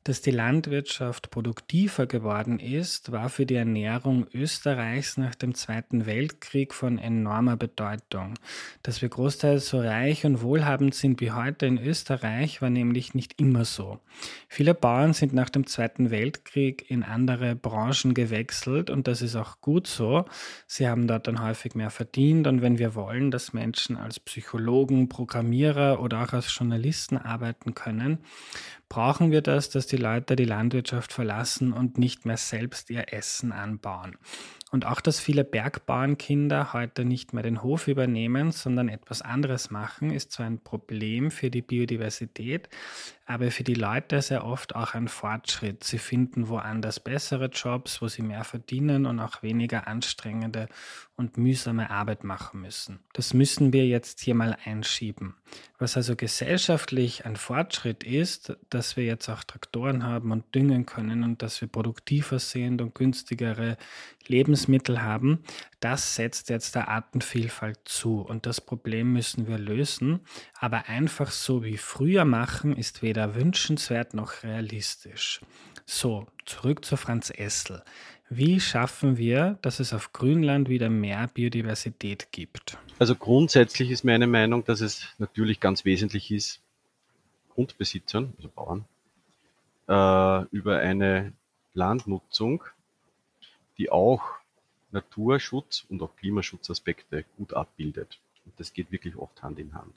Dass die Landwirtschaft produktiver geworden ist, war für die Ernährung Österreichs nach dem Zweiten Weltkrieg von enormer Bedeutung. Dass wir großteils so reich und wohlhabend sind wie heute in Österreich, war nämlich nicht immer so. Viele Bauern sind nach dem Zweiten Weltkrieg in andere Branchen gewechselt und das ist auch gut so. Sie haben dort dann häufig mehr verdient und wenn wir wollen, dass Menschen als Psychologen, Programmierer oder auch als Journalisten arbeiten können, brauchen wir das, dass die Leute die Landwirtschaft verlassen und nicht mehr selbst ihr Essen anbauen. Und auch, dass viele Bergbauernkinder heute nicht mehr den Hof übernehmen, sondern etwas anderes machen, ist zwar ein Problem für die Biodiversität, aber für die Leute sehr oft auch ein Fortschritt. Sie finden woanders bessere Jobs, wo sie mehr verdienen und auch weniger anstrengende und mühsame Arbeit machen müssen. Das müssen wir jetzt hier mal einschieben. Was also gesellschaftlich ein Fortschritt ist, dass wir jetzt auch Traktoren haben und düngen können und dass wir produktiver sind und günstigere Lebensmittel haben, das setzt jetzt der Artenvielfalt zu und das Problem müssen wir lösen. Aber einfach so wie früher machen, ist weder wünschenswert noch realistisch. So, zurück zu Franz Essl. Wie schaffen wir, dass es auf Grünland wieder mehr Biodiversität gibt? Also grundsätzlich ist meine Meinung, dass es natürlich ganz wesentlich ist, Grundbesitzern, also Bauern, über eine Landnutzung, die auch Naturschutz und auch Klimaschutzaspekte gut abbildet. Und das geht wirklich oft Hand in Hand.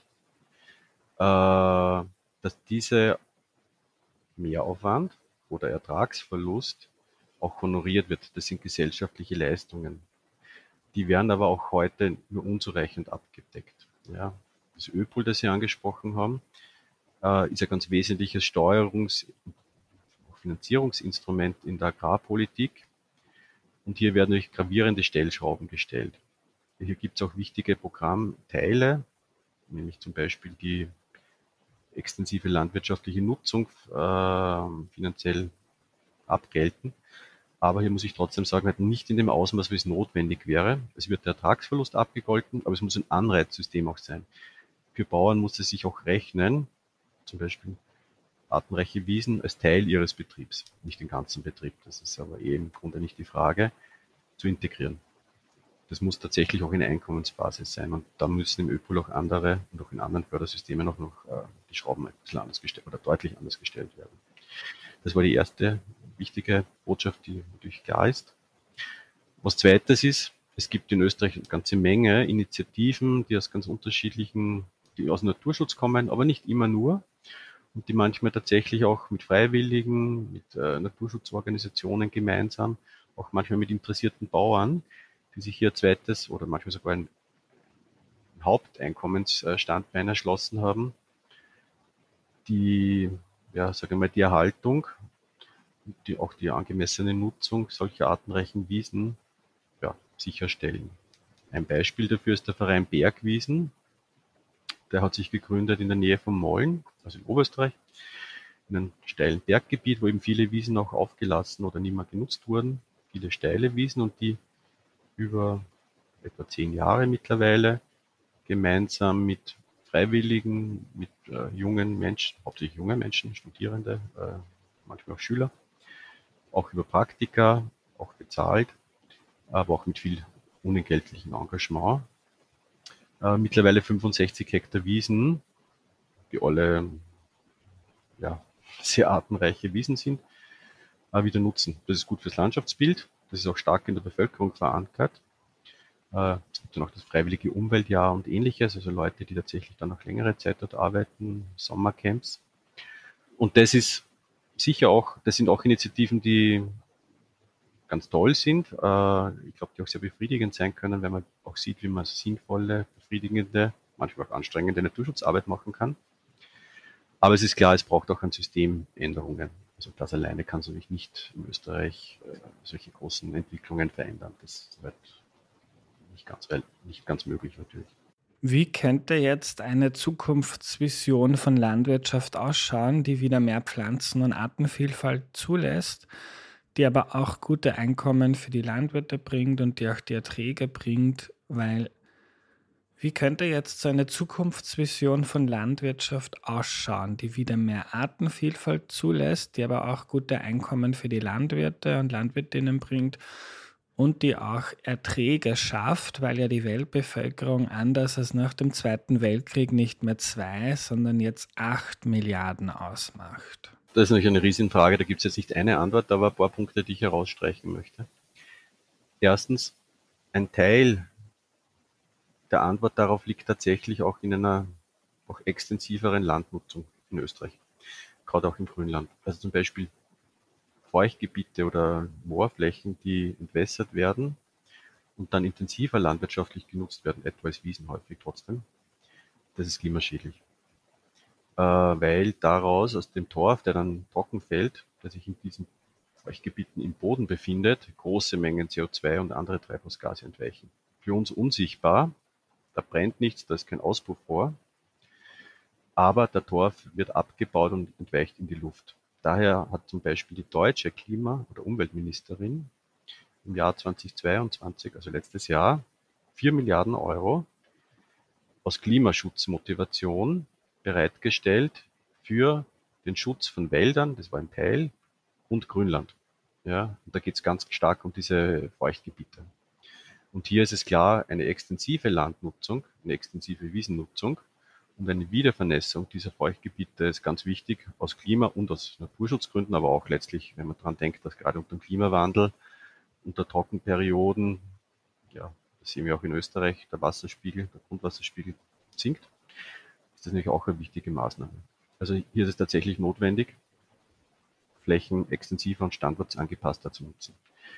Dass dieser Mehraufwand oder Ertragsverlust auch honoriert wird. Das sind gesellschaftliche Leistungen. Die werden aber auch heute nur unzureichend abgedeckt. Ja, das ÖPOL, das Sie angesprochen haben, ist ein ganz wesentliches Steuerungs- und Finanzierungsinstrument in der Agrarpolitik. Und hier werden durch gravierende Stellschrauben gestellt. Hier gibt es auch wichtige Programmteile, nämlich zum Beispiel die extensive landwirtschaftliche Nutzung finanziell abgelten. Aber hier muss ich trotzdem sagen, halt nicht in dem Ausmaß, wie es notwendig wäre. Es wird der Ertragsverlust abgegolten, aber es muss ein Anreizsystem auch sein. Für Bauern muss es sich auch rechnen, zum Beispiel artenreiche Wiesen als Teil ihres Betriebs, nicht den ganzen Betrieb. Das ist aber im Grunde nicht die Frage, zu integrieren. Das muss tatsächlich auch eine Einkommensbasis sein und da müssen im ÖPOL auch andere und auch in anderen Fördersystemen auch noch die Schrauben ein bisschen anders gestellt oder deutlich anders gestellt werden. Das war die erste wichtige Botschaft, die natürlich klar ist. Was zweites ist, es gibt in Österreich eine ganze Menge Initiativen, die aus ganz unterschiedlichen, die aus dem Naturschutz kommen, aber nicht immer nur. Und die manchmal tatsächlich auch mit Freiwilligen, mit Naturschutzorganisationen gemeinsam, auch manchmal mit interessierten Bauern, die sich hier zweites oder manchmal sogar ein Haupteinkommensstandbein erschlossen haben, die, ja, sagen wir mal, die Erhaltung, auch die angemessene Nutzung solcher artenreichen Wiesen sicherstellen. Ein Beispiel dafür ist der Verein Bergwiesen. Der hat sich gegründet in der Nähe von Molln, also in Oberösterreich, in einem steilen Berggebiet, wo eben viele Wiesen auch aufgelassen oder nicht mehr genutzt wurden. Viele steile Wiesen und die über etwa 10 Jahre mittlerweile gemeinsam mit Freiwilligen, mit jungen Menschen, hauptsächlich junge Menschen, Studierende, manchmal auch Schüler, auch über Praktika, auch bezahlt, aber auch mit viel unentgeltlichem Engagement. Mittlerweile 65 Hektar Wiesen, die alle sehr artenreiche Wiesen sind, wieder nutzen. Das ist gut fürs Landschaftsbild, das ist auch stark in der Bevölkerung verankert. Es gibt dann auch das freiwillige Umweltjahr und ähnliches, also Leute, die tatsächlich dann noch längere Zeit dort arbeiten, Sommercamps. Und das ist sicher auch, das sind auch Initiativen, die ganz toll sind. Ich glaube, die auch sehr befriedigend sein können, wenn man auch sieht, wie man sinnvolle, befriedigende, manchmal auch anstrengende Naturschutzarbeit machen kann. Aber es ist klar, es braucht auch an Systemänderungen. Also das alleine kann natürlich nicht in Österreich solche großen Entwicklungen verändern. Das wird nicht ganz möglich natürlich. Wie könnte jetzt eine Zukunftsvision von Landwirtschaft ausschauen, die wieder mehr Pflanzen- und Artenvielfalt zulässt, die aber auch gute Einkommen für die Landwirte bringt und die auch die Erträge bringt, weil Wie könnte jetzt so eine Zukunftsvision von Landwirtschaft ausschauen, die wieder mehr Artenvielfalt zulässt, die aber auch gute Einkommen für die Landwirte und Landwirtinnen bringt und die auch Erträge schafft, weil ja die Weltbevölkerung anders als nach dem Zweiten Weltkrieg nicht mehr 2, sondern jetzt 8 Milliarden ausmacht? Das ist natürlich eine Riesenfrage, da gibt es jetzt nicht eine Antwort, aber ein paar Punkte, die ich herausstreichen möchte. Erstens, ein Teil der Antwort darauf liegt tatsächlich auch in einer auch extensiveren Landnutzung in Österreich, gerade auch im Grünland. Also zum Beispiel Feuchtgebiete oder Moorflächen, die entwässert werden und dann intensiver landwirtschaftlich genutzt werden, etwa als Wiesen häufig trotzdem. Das ist klimaschädlich. Weil daraus aus dem Torf, der dann trocken fällt, der sich in diesen Feuchtgebieten im Boden befindet, große Mengen CO2 und andere Treibhausgase entweichen. Für uns unsichtbar, da brennt nichts, da ist kein Auspuff vor, aber der Torf wird abgebaut und entweicht in die Luft. Daher hat zum Beispiel die deutsche Klima- oder Umweltministerin im Jahr 2022, also letztes Jahr, 4 Milliarden Euro aus Klimaschutzmotivation bereitgestellt für den Schutz von Wäldern, das war ein Teil, und Grünland. Ja, und da geht es ganz stark um diese Feuchtgebiete. Und hier ist es klar, eine extensive Landnutzung, eine extensive Wiesennutzung und eine Wiedervernässung dieser Feuchtgebiete ist ganz wichtig aus Klima- und aus Naturschutzgründen, aber auch letztlich, wenn man daran denkt, dass gerade unter dem Klimawandel, unter Trockenperioden, ja, das sehen wir auch in Österreich, der Wasserspiegel, der Grundwasserspiegel sinkt, ist das natürlich auch eine wichtige Maßnahme. Also hier ist es tatsächlich notwendig, Flächen extensiver und standortsangepasster zu nutzen.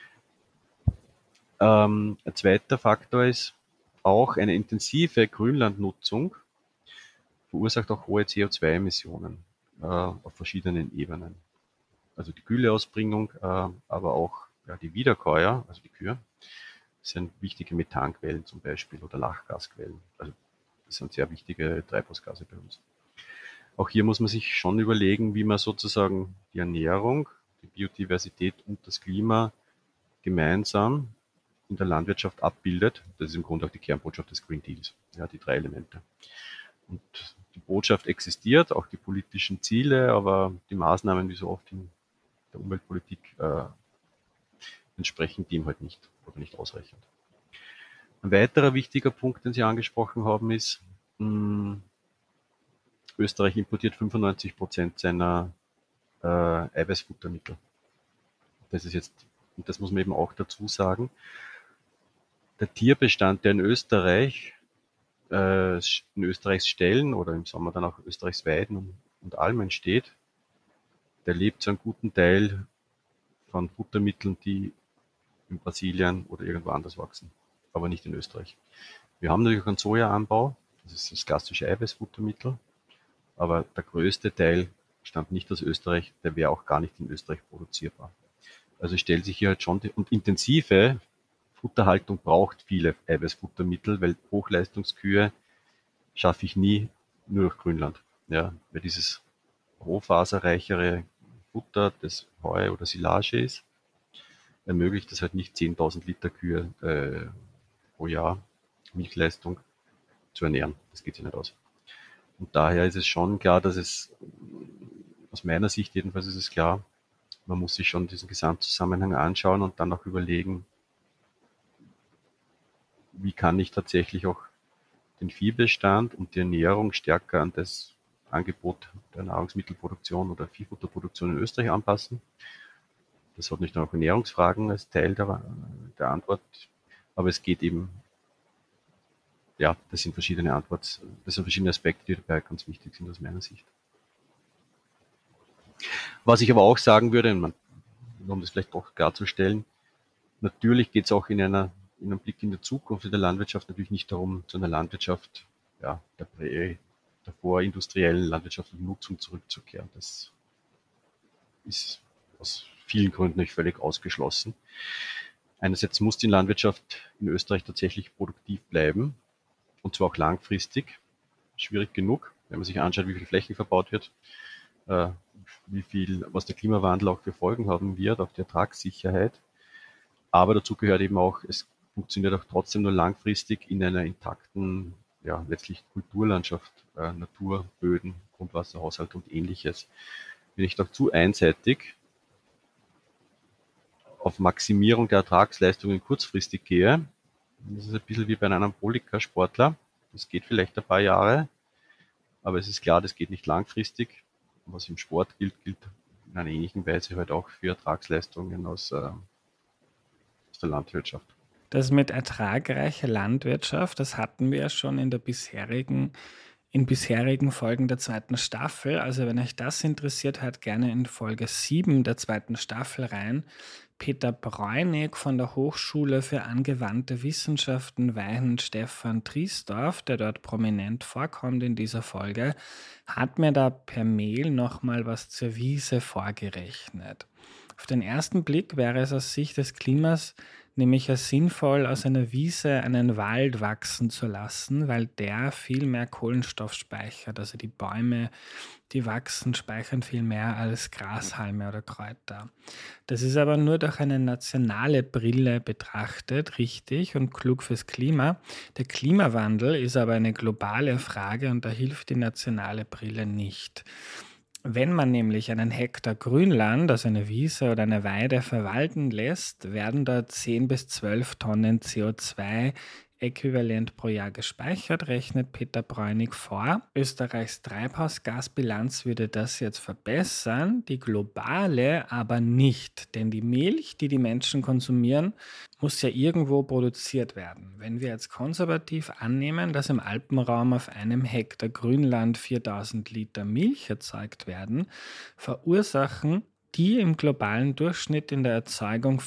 Ein zweiter Faktor ist auch eine intensive Grünlandnutzung verursacht auch hohe CO2-Emissionen auf verschiedenen Ebenen. Also die Gülleausbringung, aber auch die Wiederkäuer, also die Kühe, sind wichtige Methanquellen zum Beispiel oder Lachgasquellen. Also das sind sehr wichtige Treibhausgase bei uns. Auch hier muss man sich schon überlegen, wie man sozusagen die Ernährung, die Biodiversität und das Klima gemeinsam in der Landwirtschaft abbildet. Das ist im Grunde auch die Kernbotschaft des Green Deals, ja, die 3 Elemente. Und die Botschaft existiert, auch die politischen Ziele, aber die Maßnahmen, wie so oft in der Umweltpolitik, entsprechen dem halt nicht oder nicht ausreichend. Ein weiterer wichtiger Punkt, den Sie angesprochen haben, ist, Österreich importiert 95% seiner Eiweißfuttermittel. Das ist jetzt, und das muss man eben auch dazu sagen, der Tierbestand, der in Österreichs Ställen oder im Sommer dann auch Österreichs Weiden und Almen steht, der lebt zu einem guten Teil von Futtermitteln, die in Brasilien oder irgendwo anders wachsen, aber nicht in Österreich. Wir haben natürlich auch einen Sojaanbau, das ist das klassische Eiweißfuttermittel, aber der größte Teil stammt nicht aus Österreich, der wäre auch gar nicht in Österreich produzierbar. Also stellt sich hier halt schon, und intensive Futterhaltung braucht viele Eiweißfuttermittel, weil Hochleistungskühe schaffe ich nie nur durch Grünland. Ja, weil dieses rohfaserreichere Futter, das Heu oder Silage ist, ermöglicht es halt nicht 10.000 Liter Kühe pro Jahr Milchleistung zu ernähren. Das geht sich nicht aus. Und daher ist es schon klar, dass es, aus meiner Sicht jedenfalls ist es klar, man muss sich schon diesen Gesamtzusammenhang anschauen und dann auch überlegen, wie kann ich tatsächlich auch den Viehbestand und die Ernährung stärker an das Angebot der Nahrungsmittelproduktion oder Viehfutterproduktion in Österreich anpassen. Das hat nicht nur auch Ernährungsfragen als Teil der Antwort, aber es geht eben, ja, das sind verschiedene Aspekte, die dabei ganz wichtig sind aus meiner Sicht. Was ich aber auch sagen würde, um das vielleicht doch klarzustellen, natürlich geht es auch in einem Blick in die Zukunft in der Landwirtschaft natürlich nicht darum, zu einer Landwirtschaft der vorindustriellen landwirtschaftlichen Nutzung zurückzukehren. Das ist aus vielen Gründen nicht völlig ausgeschlossen. Einerseits muss die Landwirtschaft in Österreich tatsächlich produktiv bleiben und zwar auch langfristig. Schwierig genug, wenn man sich anschaut, wie viel Flächen verbaut wird, was der Klimawandel auch für Folgen haben wird, auch die Ertragssicherheit. Aber dazu gehört eben auch, es funktioniert auch trotzdem nur langfristig in einer intakten ja, letztlich Kulturlandschaft, Natur, Böden, Grundwasserhaushalt und Ähnliches. Wenn ich doch zu einseitig auf Maximierung der Ertragsleistungen kurzfristig gehe, das ist ein bisschen wie bei einem Anabolika-Sportler. Das geht vielleicht ein paar Jahre, aber es ist klar, das geht nicht langfristig. Was im Sport gilt, gilt in einer ähnlichen Weise halt auch für Ertragsleistungen aus der Landwirtschaft. Das mit ertragreicher Landwirtschaft, das hatten wir ja schon in bisherigen Folgen der zweiten Staffel. Also wenn euch das interessiert, hört gerne in Folge 7 der zweiten Staffel rein. Peter Bräunig von der Hochschule für angewandte Wissenschaften Weihenstephan Triesdorf, der dort prominent vorkommt in dieser Folge, hat mir da per Mail nochmal was zur Wiese vorgerechnet. Auf den ersten Blick wäre es aus Sicht des Klimas nämlich ja sinnvoll, aus einer Wiese einen Wald wachsen zu lassen, weil der viel mehr Kohlenstoff speichert. Also die Bäume, die wachsen, speichern viel mehr als Grashalme oder Kräuter. Das ist aber nur durch eine nationale Brille betrachtet, richtig und klug fürs Klima. Der Klimawandel ist aber eine globale Frage und da hilft die nationale Brille nicht. Wenn man nämlich einen Hektar Grünland, also eine Wiese oder eine Weide verwalten lässt, werden dort 10 bis 12 Tonnen CO2 äquivalent pro Jahr gespeichert, rechnet Peter Bräunig vor. Österreichs Treibhausgasbilanz würde das jetzt verbessern, die globale aber nicht, denn die Milch, die die Menschen konsumieren, muss ja irgendwo produziert werden. Wenn wir jetzt konservativ annehmen, dass im Alpenraum auf einem Hektar Grünland 4000 Liter Milch erzeugt werden, verursachen die im globalen Durchschnitt in der Erzeugung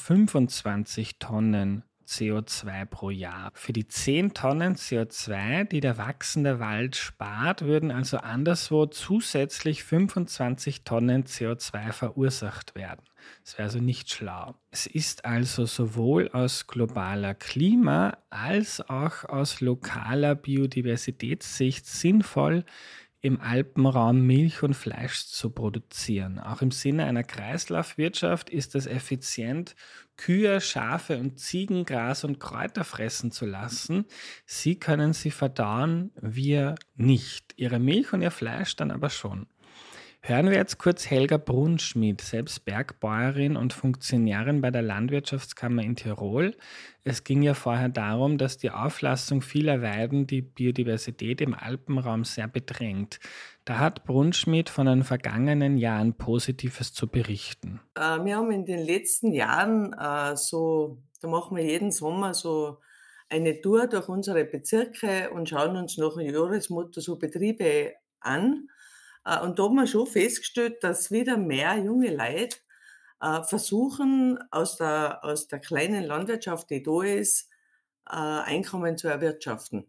25 Tonnen CO2 pro Jahr. Für die 10 Tonnen CO2, die der wachsende Wald spart, würden also anderswo zusätzlich 25 Tonnen CO2 verursacht werden. Das wäre also nicht schlau. Es ist also sowohl aus globaler Klima- als auch aus lokaler Biodiversitätssicht sinnvoll, im Alpenraum Milch und Fleisch zu produzieren. Auch im Sinne einer Kreislaufwirtschaft ist es effizient, Kühe, Schafe und Ziegen Gras und Kräuter fressen zu lassen. Sie können sie verdauen, wir nicht. Ihre Milch und ihr Fleisch dann aber schon. Hören wir jetzt kurz Helga Brunschmidt, selbst Bergbäuerin und Funktionärin bei der Landwirtschaftskammer in Tirol. Es ging ja vorher darum, dass die Auflassung vieler Weiden die Biodiversität im Alpenraum sehr bedrängt. Da hat Brunschmidt von den vergangenen Jahren Positives zu berichten. Wir haben in den letzten Jahren da machen wir jeden Sommer so eine Tour durch unsere Bezirke und schauen uns nach dem Jahresmotto so Betriebe an. Und da haben wir schon festgestellt, dass wieder mehr junge Leute versuchen, aus der kleinen Landwirtschaft, die da ist, Einkommen zu erwirtschaften.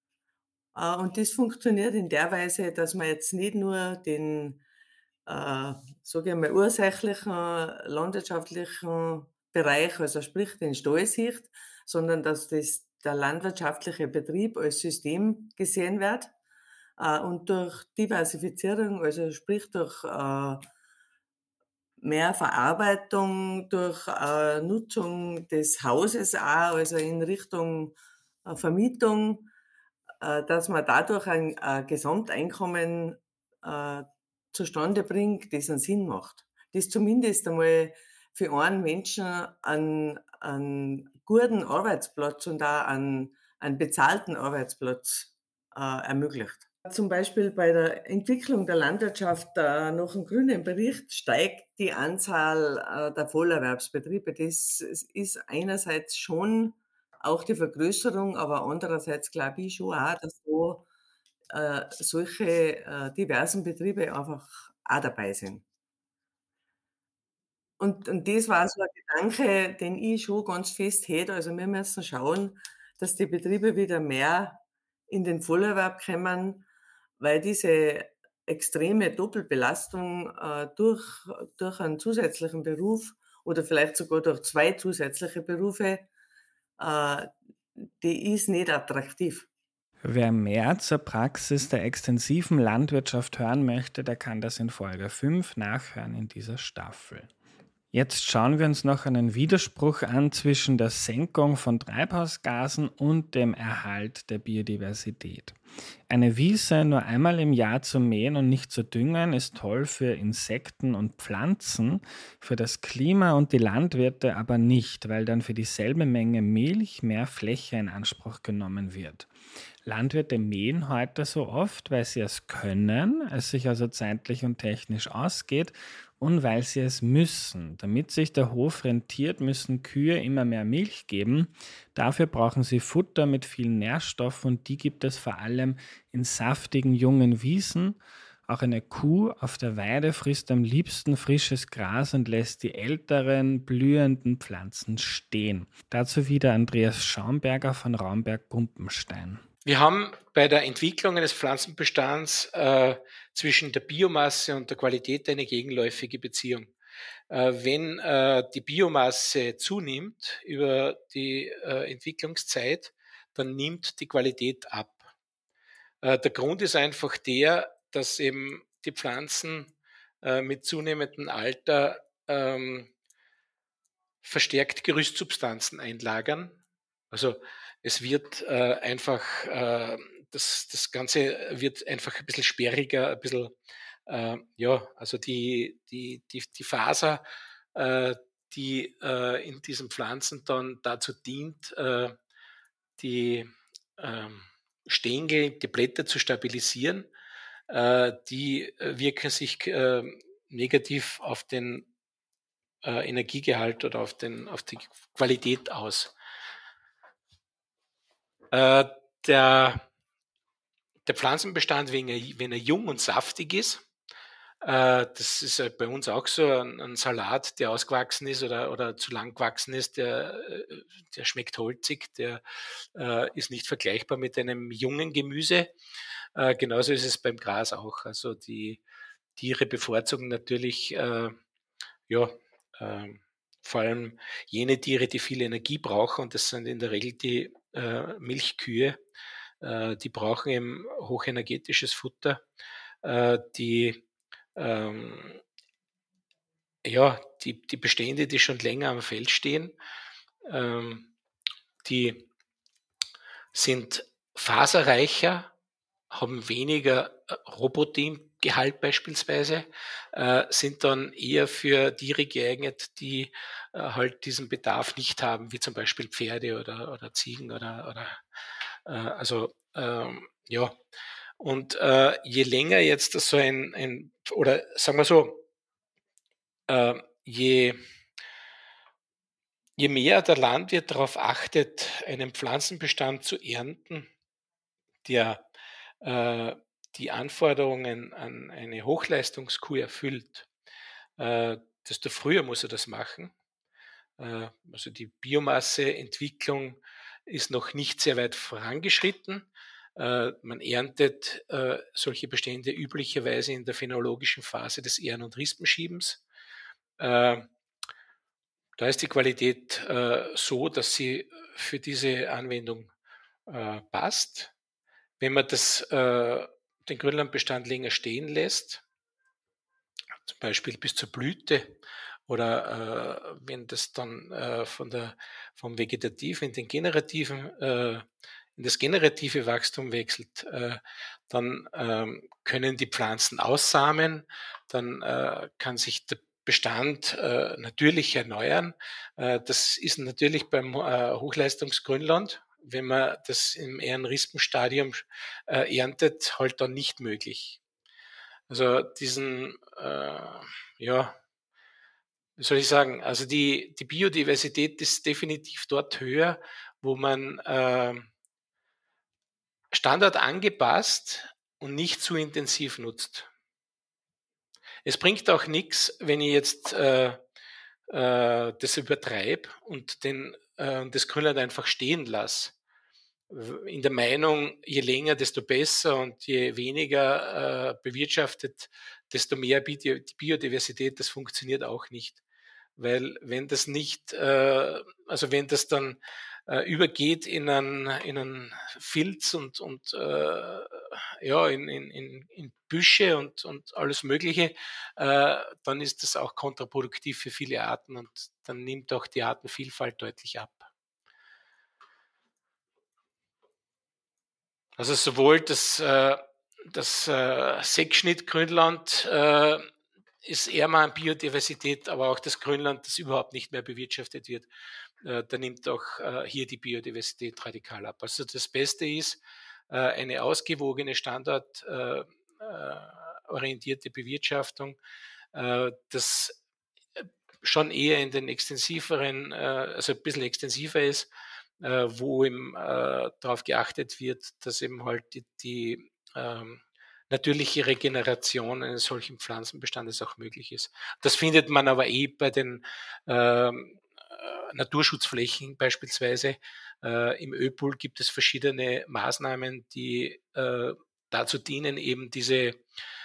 Und das funktioniert in der Weise, dass man jetzt nicht nur den, sage ich mal, ursächlichen landwirtschaftlichen Bereich, also sprich den Stall sieht, sondern dass der landwirtschaftliche Betrieb als System gesehen wird. Und durch Diversifizierung, also sprich durch mehr Verarbeitung, durch Nutzung des Hauses auch, also in Richtung Vermietung, dass man dadurch ein Gesamteinkommen zustande bringt, das einen Sinn macht. Das zumindest einmal für einen Menschen einen guten Arbeitsplatz und auch einen bezahlten Arbeitsplatz ermöglicht. Zum Beispiel bei der Entwicklung der Landwirtschaft nach dem grünen Bericht steigt die Anzahl der Vollerwerbsbetriebe. Das ist einerseits schon auch die Vergrößerung, aber andererseits glaube ich schon auch, dass da solche diversen Betriebe einfach auch dabei sind. Und das war so ein Gedanke, den ich schon ganz fest hätte. Also wir müssen schauen, dass die Betriebe wieder mehr in den Vollerwerb kommen, weil diese extreme Doppelbelastung durch einen zusätzlichen Beruf oder vielleicht sogar durch 2 zusätzliche Berufe, die ist nicht attraktiv. Wer mehr zur Praxis der extensiven Landwirtschaft hören möchte, der kann das in Folge 5 nachhören in dieser Staffel. Jetzt schauen wir uns noch einen Widerspruch an zwischen der Senkung von Treibhausgasen und dem Erhalt der Biodiversität. Eine Wiese nur einmal im Jahr zu mähen und nicht zu düngen, ist toll für Insekten und Pflanzen, für das Klima und die Landwirte aber nicht, weil dann für dieselbe Menge Milch mehr Fläche in Anspruch genommen wird. Landwirte mähen heute so oft, weil sie es können, es sich also zeitlich und technisch ausgeht und weil sie es müssen. Damit sich der Hof rentiert, müssen Kühe immer mehr Milch geben. Dafür brauchen sie Futter mit vielen Nährstoffen und die gibt es vor allem in saftigen jungen Wiesen. Auch eine Kuh auf der Weide frisst am liebsten frisches Gras und lässt die älteren, blühenden Pflanzen stehen. Dazu wieder Andreas Schaumberger von Raumberg-Gumpenstein. Wir haben bei der Entwicklung eines Pflanzenbestands zwischen der Biomasse und der Qualität eine gegenläufige Beziehung. Wenn die Biomasse zunimmt über die Entwicklungszeit, dann nimmt die Qualität ab. Der Grund ist einfach der, dass eben die Pflanzen mit zunehmendem Alter verstärkt Gerüstsubstanzen einlagern. Also es wird das Ganze wird einfach ein bisschen sperriger, ein bisschen, also die Faser, die in diesen Pflanzen dann dazu dient, die Stängel, die Blätter zu stabilisieren, die wirken sich negativ auf den Energiegehalt oder auf die Qualität aus. Der Pflanzenbestand, wenn er jung und saftig ist, das ist halt bei uns auch so, ein Salat, der ausgewachsen ist oder zu lang gewachsen ist, der schmeckt holzig, der ist nicht vergleichbar mit einem jungen Gemüse. Genauso ist es beim Gras auch. Also die Tiere bevorzugen natürlich vor allem jene Tiere, die viel Energie brauchen, und das sind in der Regel die Milchkühe. Die brauchen eben hochenergetisches Futter, die Bestände, die schon länger am Feld stehen, die sind faserreicher, haben weniger Robotingehalt beispielsweise, sind dann eher für Tiere geeignet, die halt diesen Bedarf nicht haben, wie zum Beispiel Pferde oder Ziegen Und je länger jetzt so oder sagen wir so, je mehr der Landwirt darauf achtet, einen Pflanzenbestand zu ernten, der die Anforderungen an eine Hochleistungskuh erfüllt, desto früher muss er das machen. Also die Biomasseentwicklung ist noch nicht sehr weit vorangeschritten. Man erntet solche Bestände üblicherweise in der phänologischen Phase des Ähren- und Rispenschiebens. Da ist die Qualität so, dass sie für diese Anwendung passt. Wenn man den Grünlandbestand länger stehen lässt, zum Beispiel bis zur Blüte, oder wenn das dann vom Vegetativen in das generative Wachstum wechselt, dann können die Pflanzen aussamen, dann kann sich der Bestand natürlich erneuern. Das ist natürlich beim Hochleistungsgrünland, wenn man das im Ähren-Rispenstadium erntet, halt dann nicht möglich. Also wie soll ich sagen, also die Biodiversität ist definitiv dort höher, wo man Standard angepasst und nicht zu intensiv nutzt. Es bringt auch nichts, wenn ich jetzt das übertreibe und das Grünland einfach stehen lasse. In der Meinung, je länger, desto besser, und je weniger bewirtschaftet, desto mehr Biodiversität. Das funktioniert auch nicht. Weil wenn das wenn das dann übergeht in einen Filz und in Büsche und alles Mögliche, dann ist das auch kontraproduktiv für viele Arten und dann nimmt auch die Artenvielfalt deutlich ab. Also sowohl das Sechsschnitt-Grünland ist ärmer an Biodiversität, aber auch das Grünland, das überhaupt nicht mehr bewirtschaftet wird, da nimmt auch hier die Biodiversität radikal ab. Also das Beste ist eine ausgewogene, standardorientierte Bewirtschaftung, das schon eher in den extensiveren, also ein bisschen extensiver ist, wo eben darauf geachtet wird, dass eben halt die natürliche Regeneration eines solchen Pflanzenbestandes auch möglich ist. Das findet man aber bei den Naturschutzflächen beispielsweise. Im ÖPOL gibt es verschiedene Maßnahmen, die dazu dienen, eben diese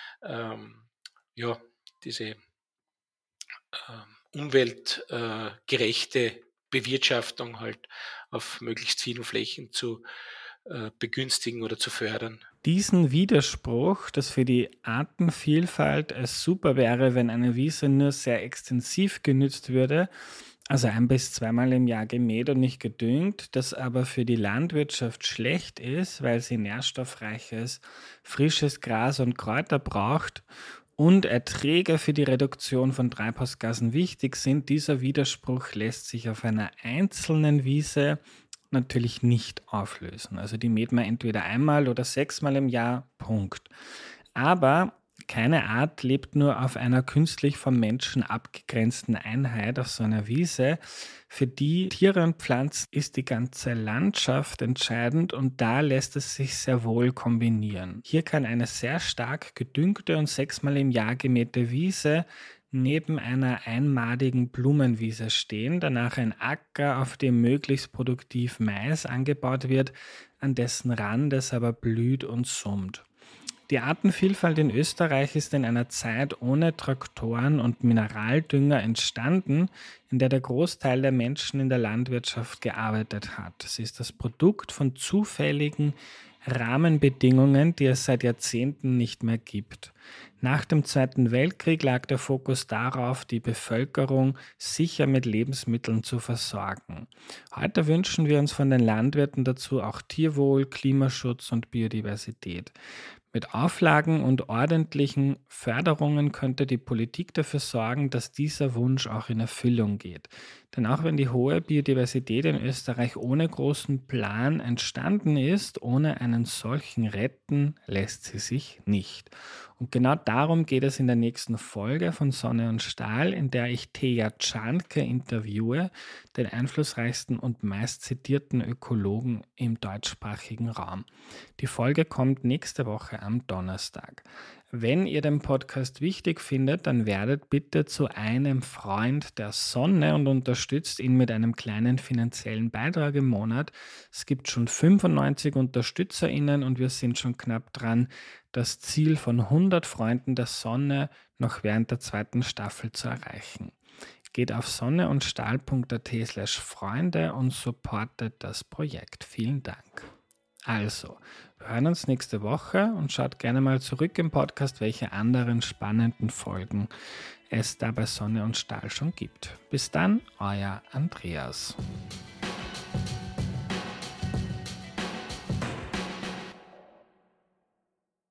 umweltgerechte Bewirtschaftung halt auf möglichst vielen Flächen zu begünstigen oder zu fördern. Diesen Widerspruch, dass für die Artenvielfalt es super wäre, wenn eine Wiese nur sehr extensiv genützt würde, also 1- bis 2-mal im Jahr gemäht und nicht gedüngt, das aber für die Landwirtschaft schlecht ist, weil sie nährstoffreiches, frisches Gras und Kräuter braucht und Erträge für die Reduktion von Treibhausgasen wichtig sind, dieser Widerspruch lässt sich auf einer einzelnen Wiese natürlich nicht auflösen. Also die mäht man entweder 1-mal oder 6-mal im Jahr, Punkt. Aber keine Art lebt nur auf einer künstlich vom Menschen abgegrenzten Einheit auf so einer Wiese. Für die Tiere und Pflanzen ist die ganze Landschaft entscheidend und da lässt es sich sehr wohl kombinieren. Hier kann eine sehr stark gedüngte und 6-mal im Jahr gemähte Wiese neben einer einmadigen Blumenwiese stehen, danach ein Acker, auf dem möglichst produktiv Mais angebaut wird, an dessen Rand es aber blüht und summt. Die Artenvielfalt in Österreich ist in einer Zeit ohne Traktoren und Mineraldünger entstanden, in der Großteil der Menschen in der Landwirtschaft gearbeitet hat. Sie ist das Produkt von zufälligen Rahmenbedingungen, die es seit Jahrzehnten nicht mehr gibt. Nach dem Zweiten Weltkrieg lag der Fokus darauf, die Bevölkerung sicher mit Lebensmitteln zu versorgen. Heute wünschen wir uns von den Landwirten dazu auch Tierwohl, Klimaschutz und Biodiversität. Mit Auflagen und ordentlichen Förderungen könnte die Politik dafür sorgen, dass dieser Wunsch auch in Erfüllung geht. Denn auch wenn die hohe Biodiversität in Österreich ohne großen Plan entstanden ist, ohne einen solchen retten lässt sie sich nicht. Und genau darum geht es in der nächsten Folge von Sonne und Stahl, in der ich Teja Czarnke interviewe, den einflussreichsten und meistzitierten Ökologen im deutschsprachigen Raum. Die Folge kommt nächste Woche am Donnerstag. Wenn ihr den Podcast wichtig findet, dann werdet bitte zu einem Freund der Sonne und unterstützt ihn mit einem kleinen finanziellen Beitrag im Monat. Es gibt schon 95 UnterstützerInnen und wir sind schon knapp dran, das Ziel von 100 Freunden der Sonne noch während der 2. Staffel zu erreichen. Geht auf sonneundstahl.at/Freunde und supportet das Projekt. Vielen Dank. Also, wir hören uns nächste Woche und schaut gerne mal zurück im Podcast, welche anderen spannenden Folgen es da bei Sonne und Stahl schon gibt. Bis dann, euer Andreas.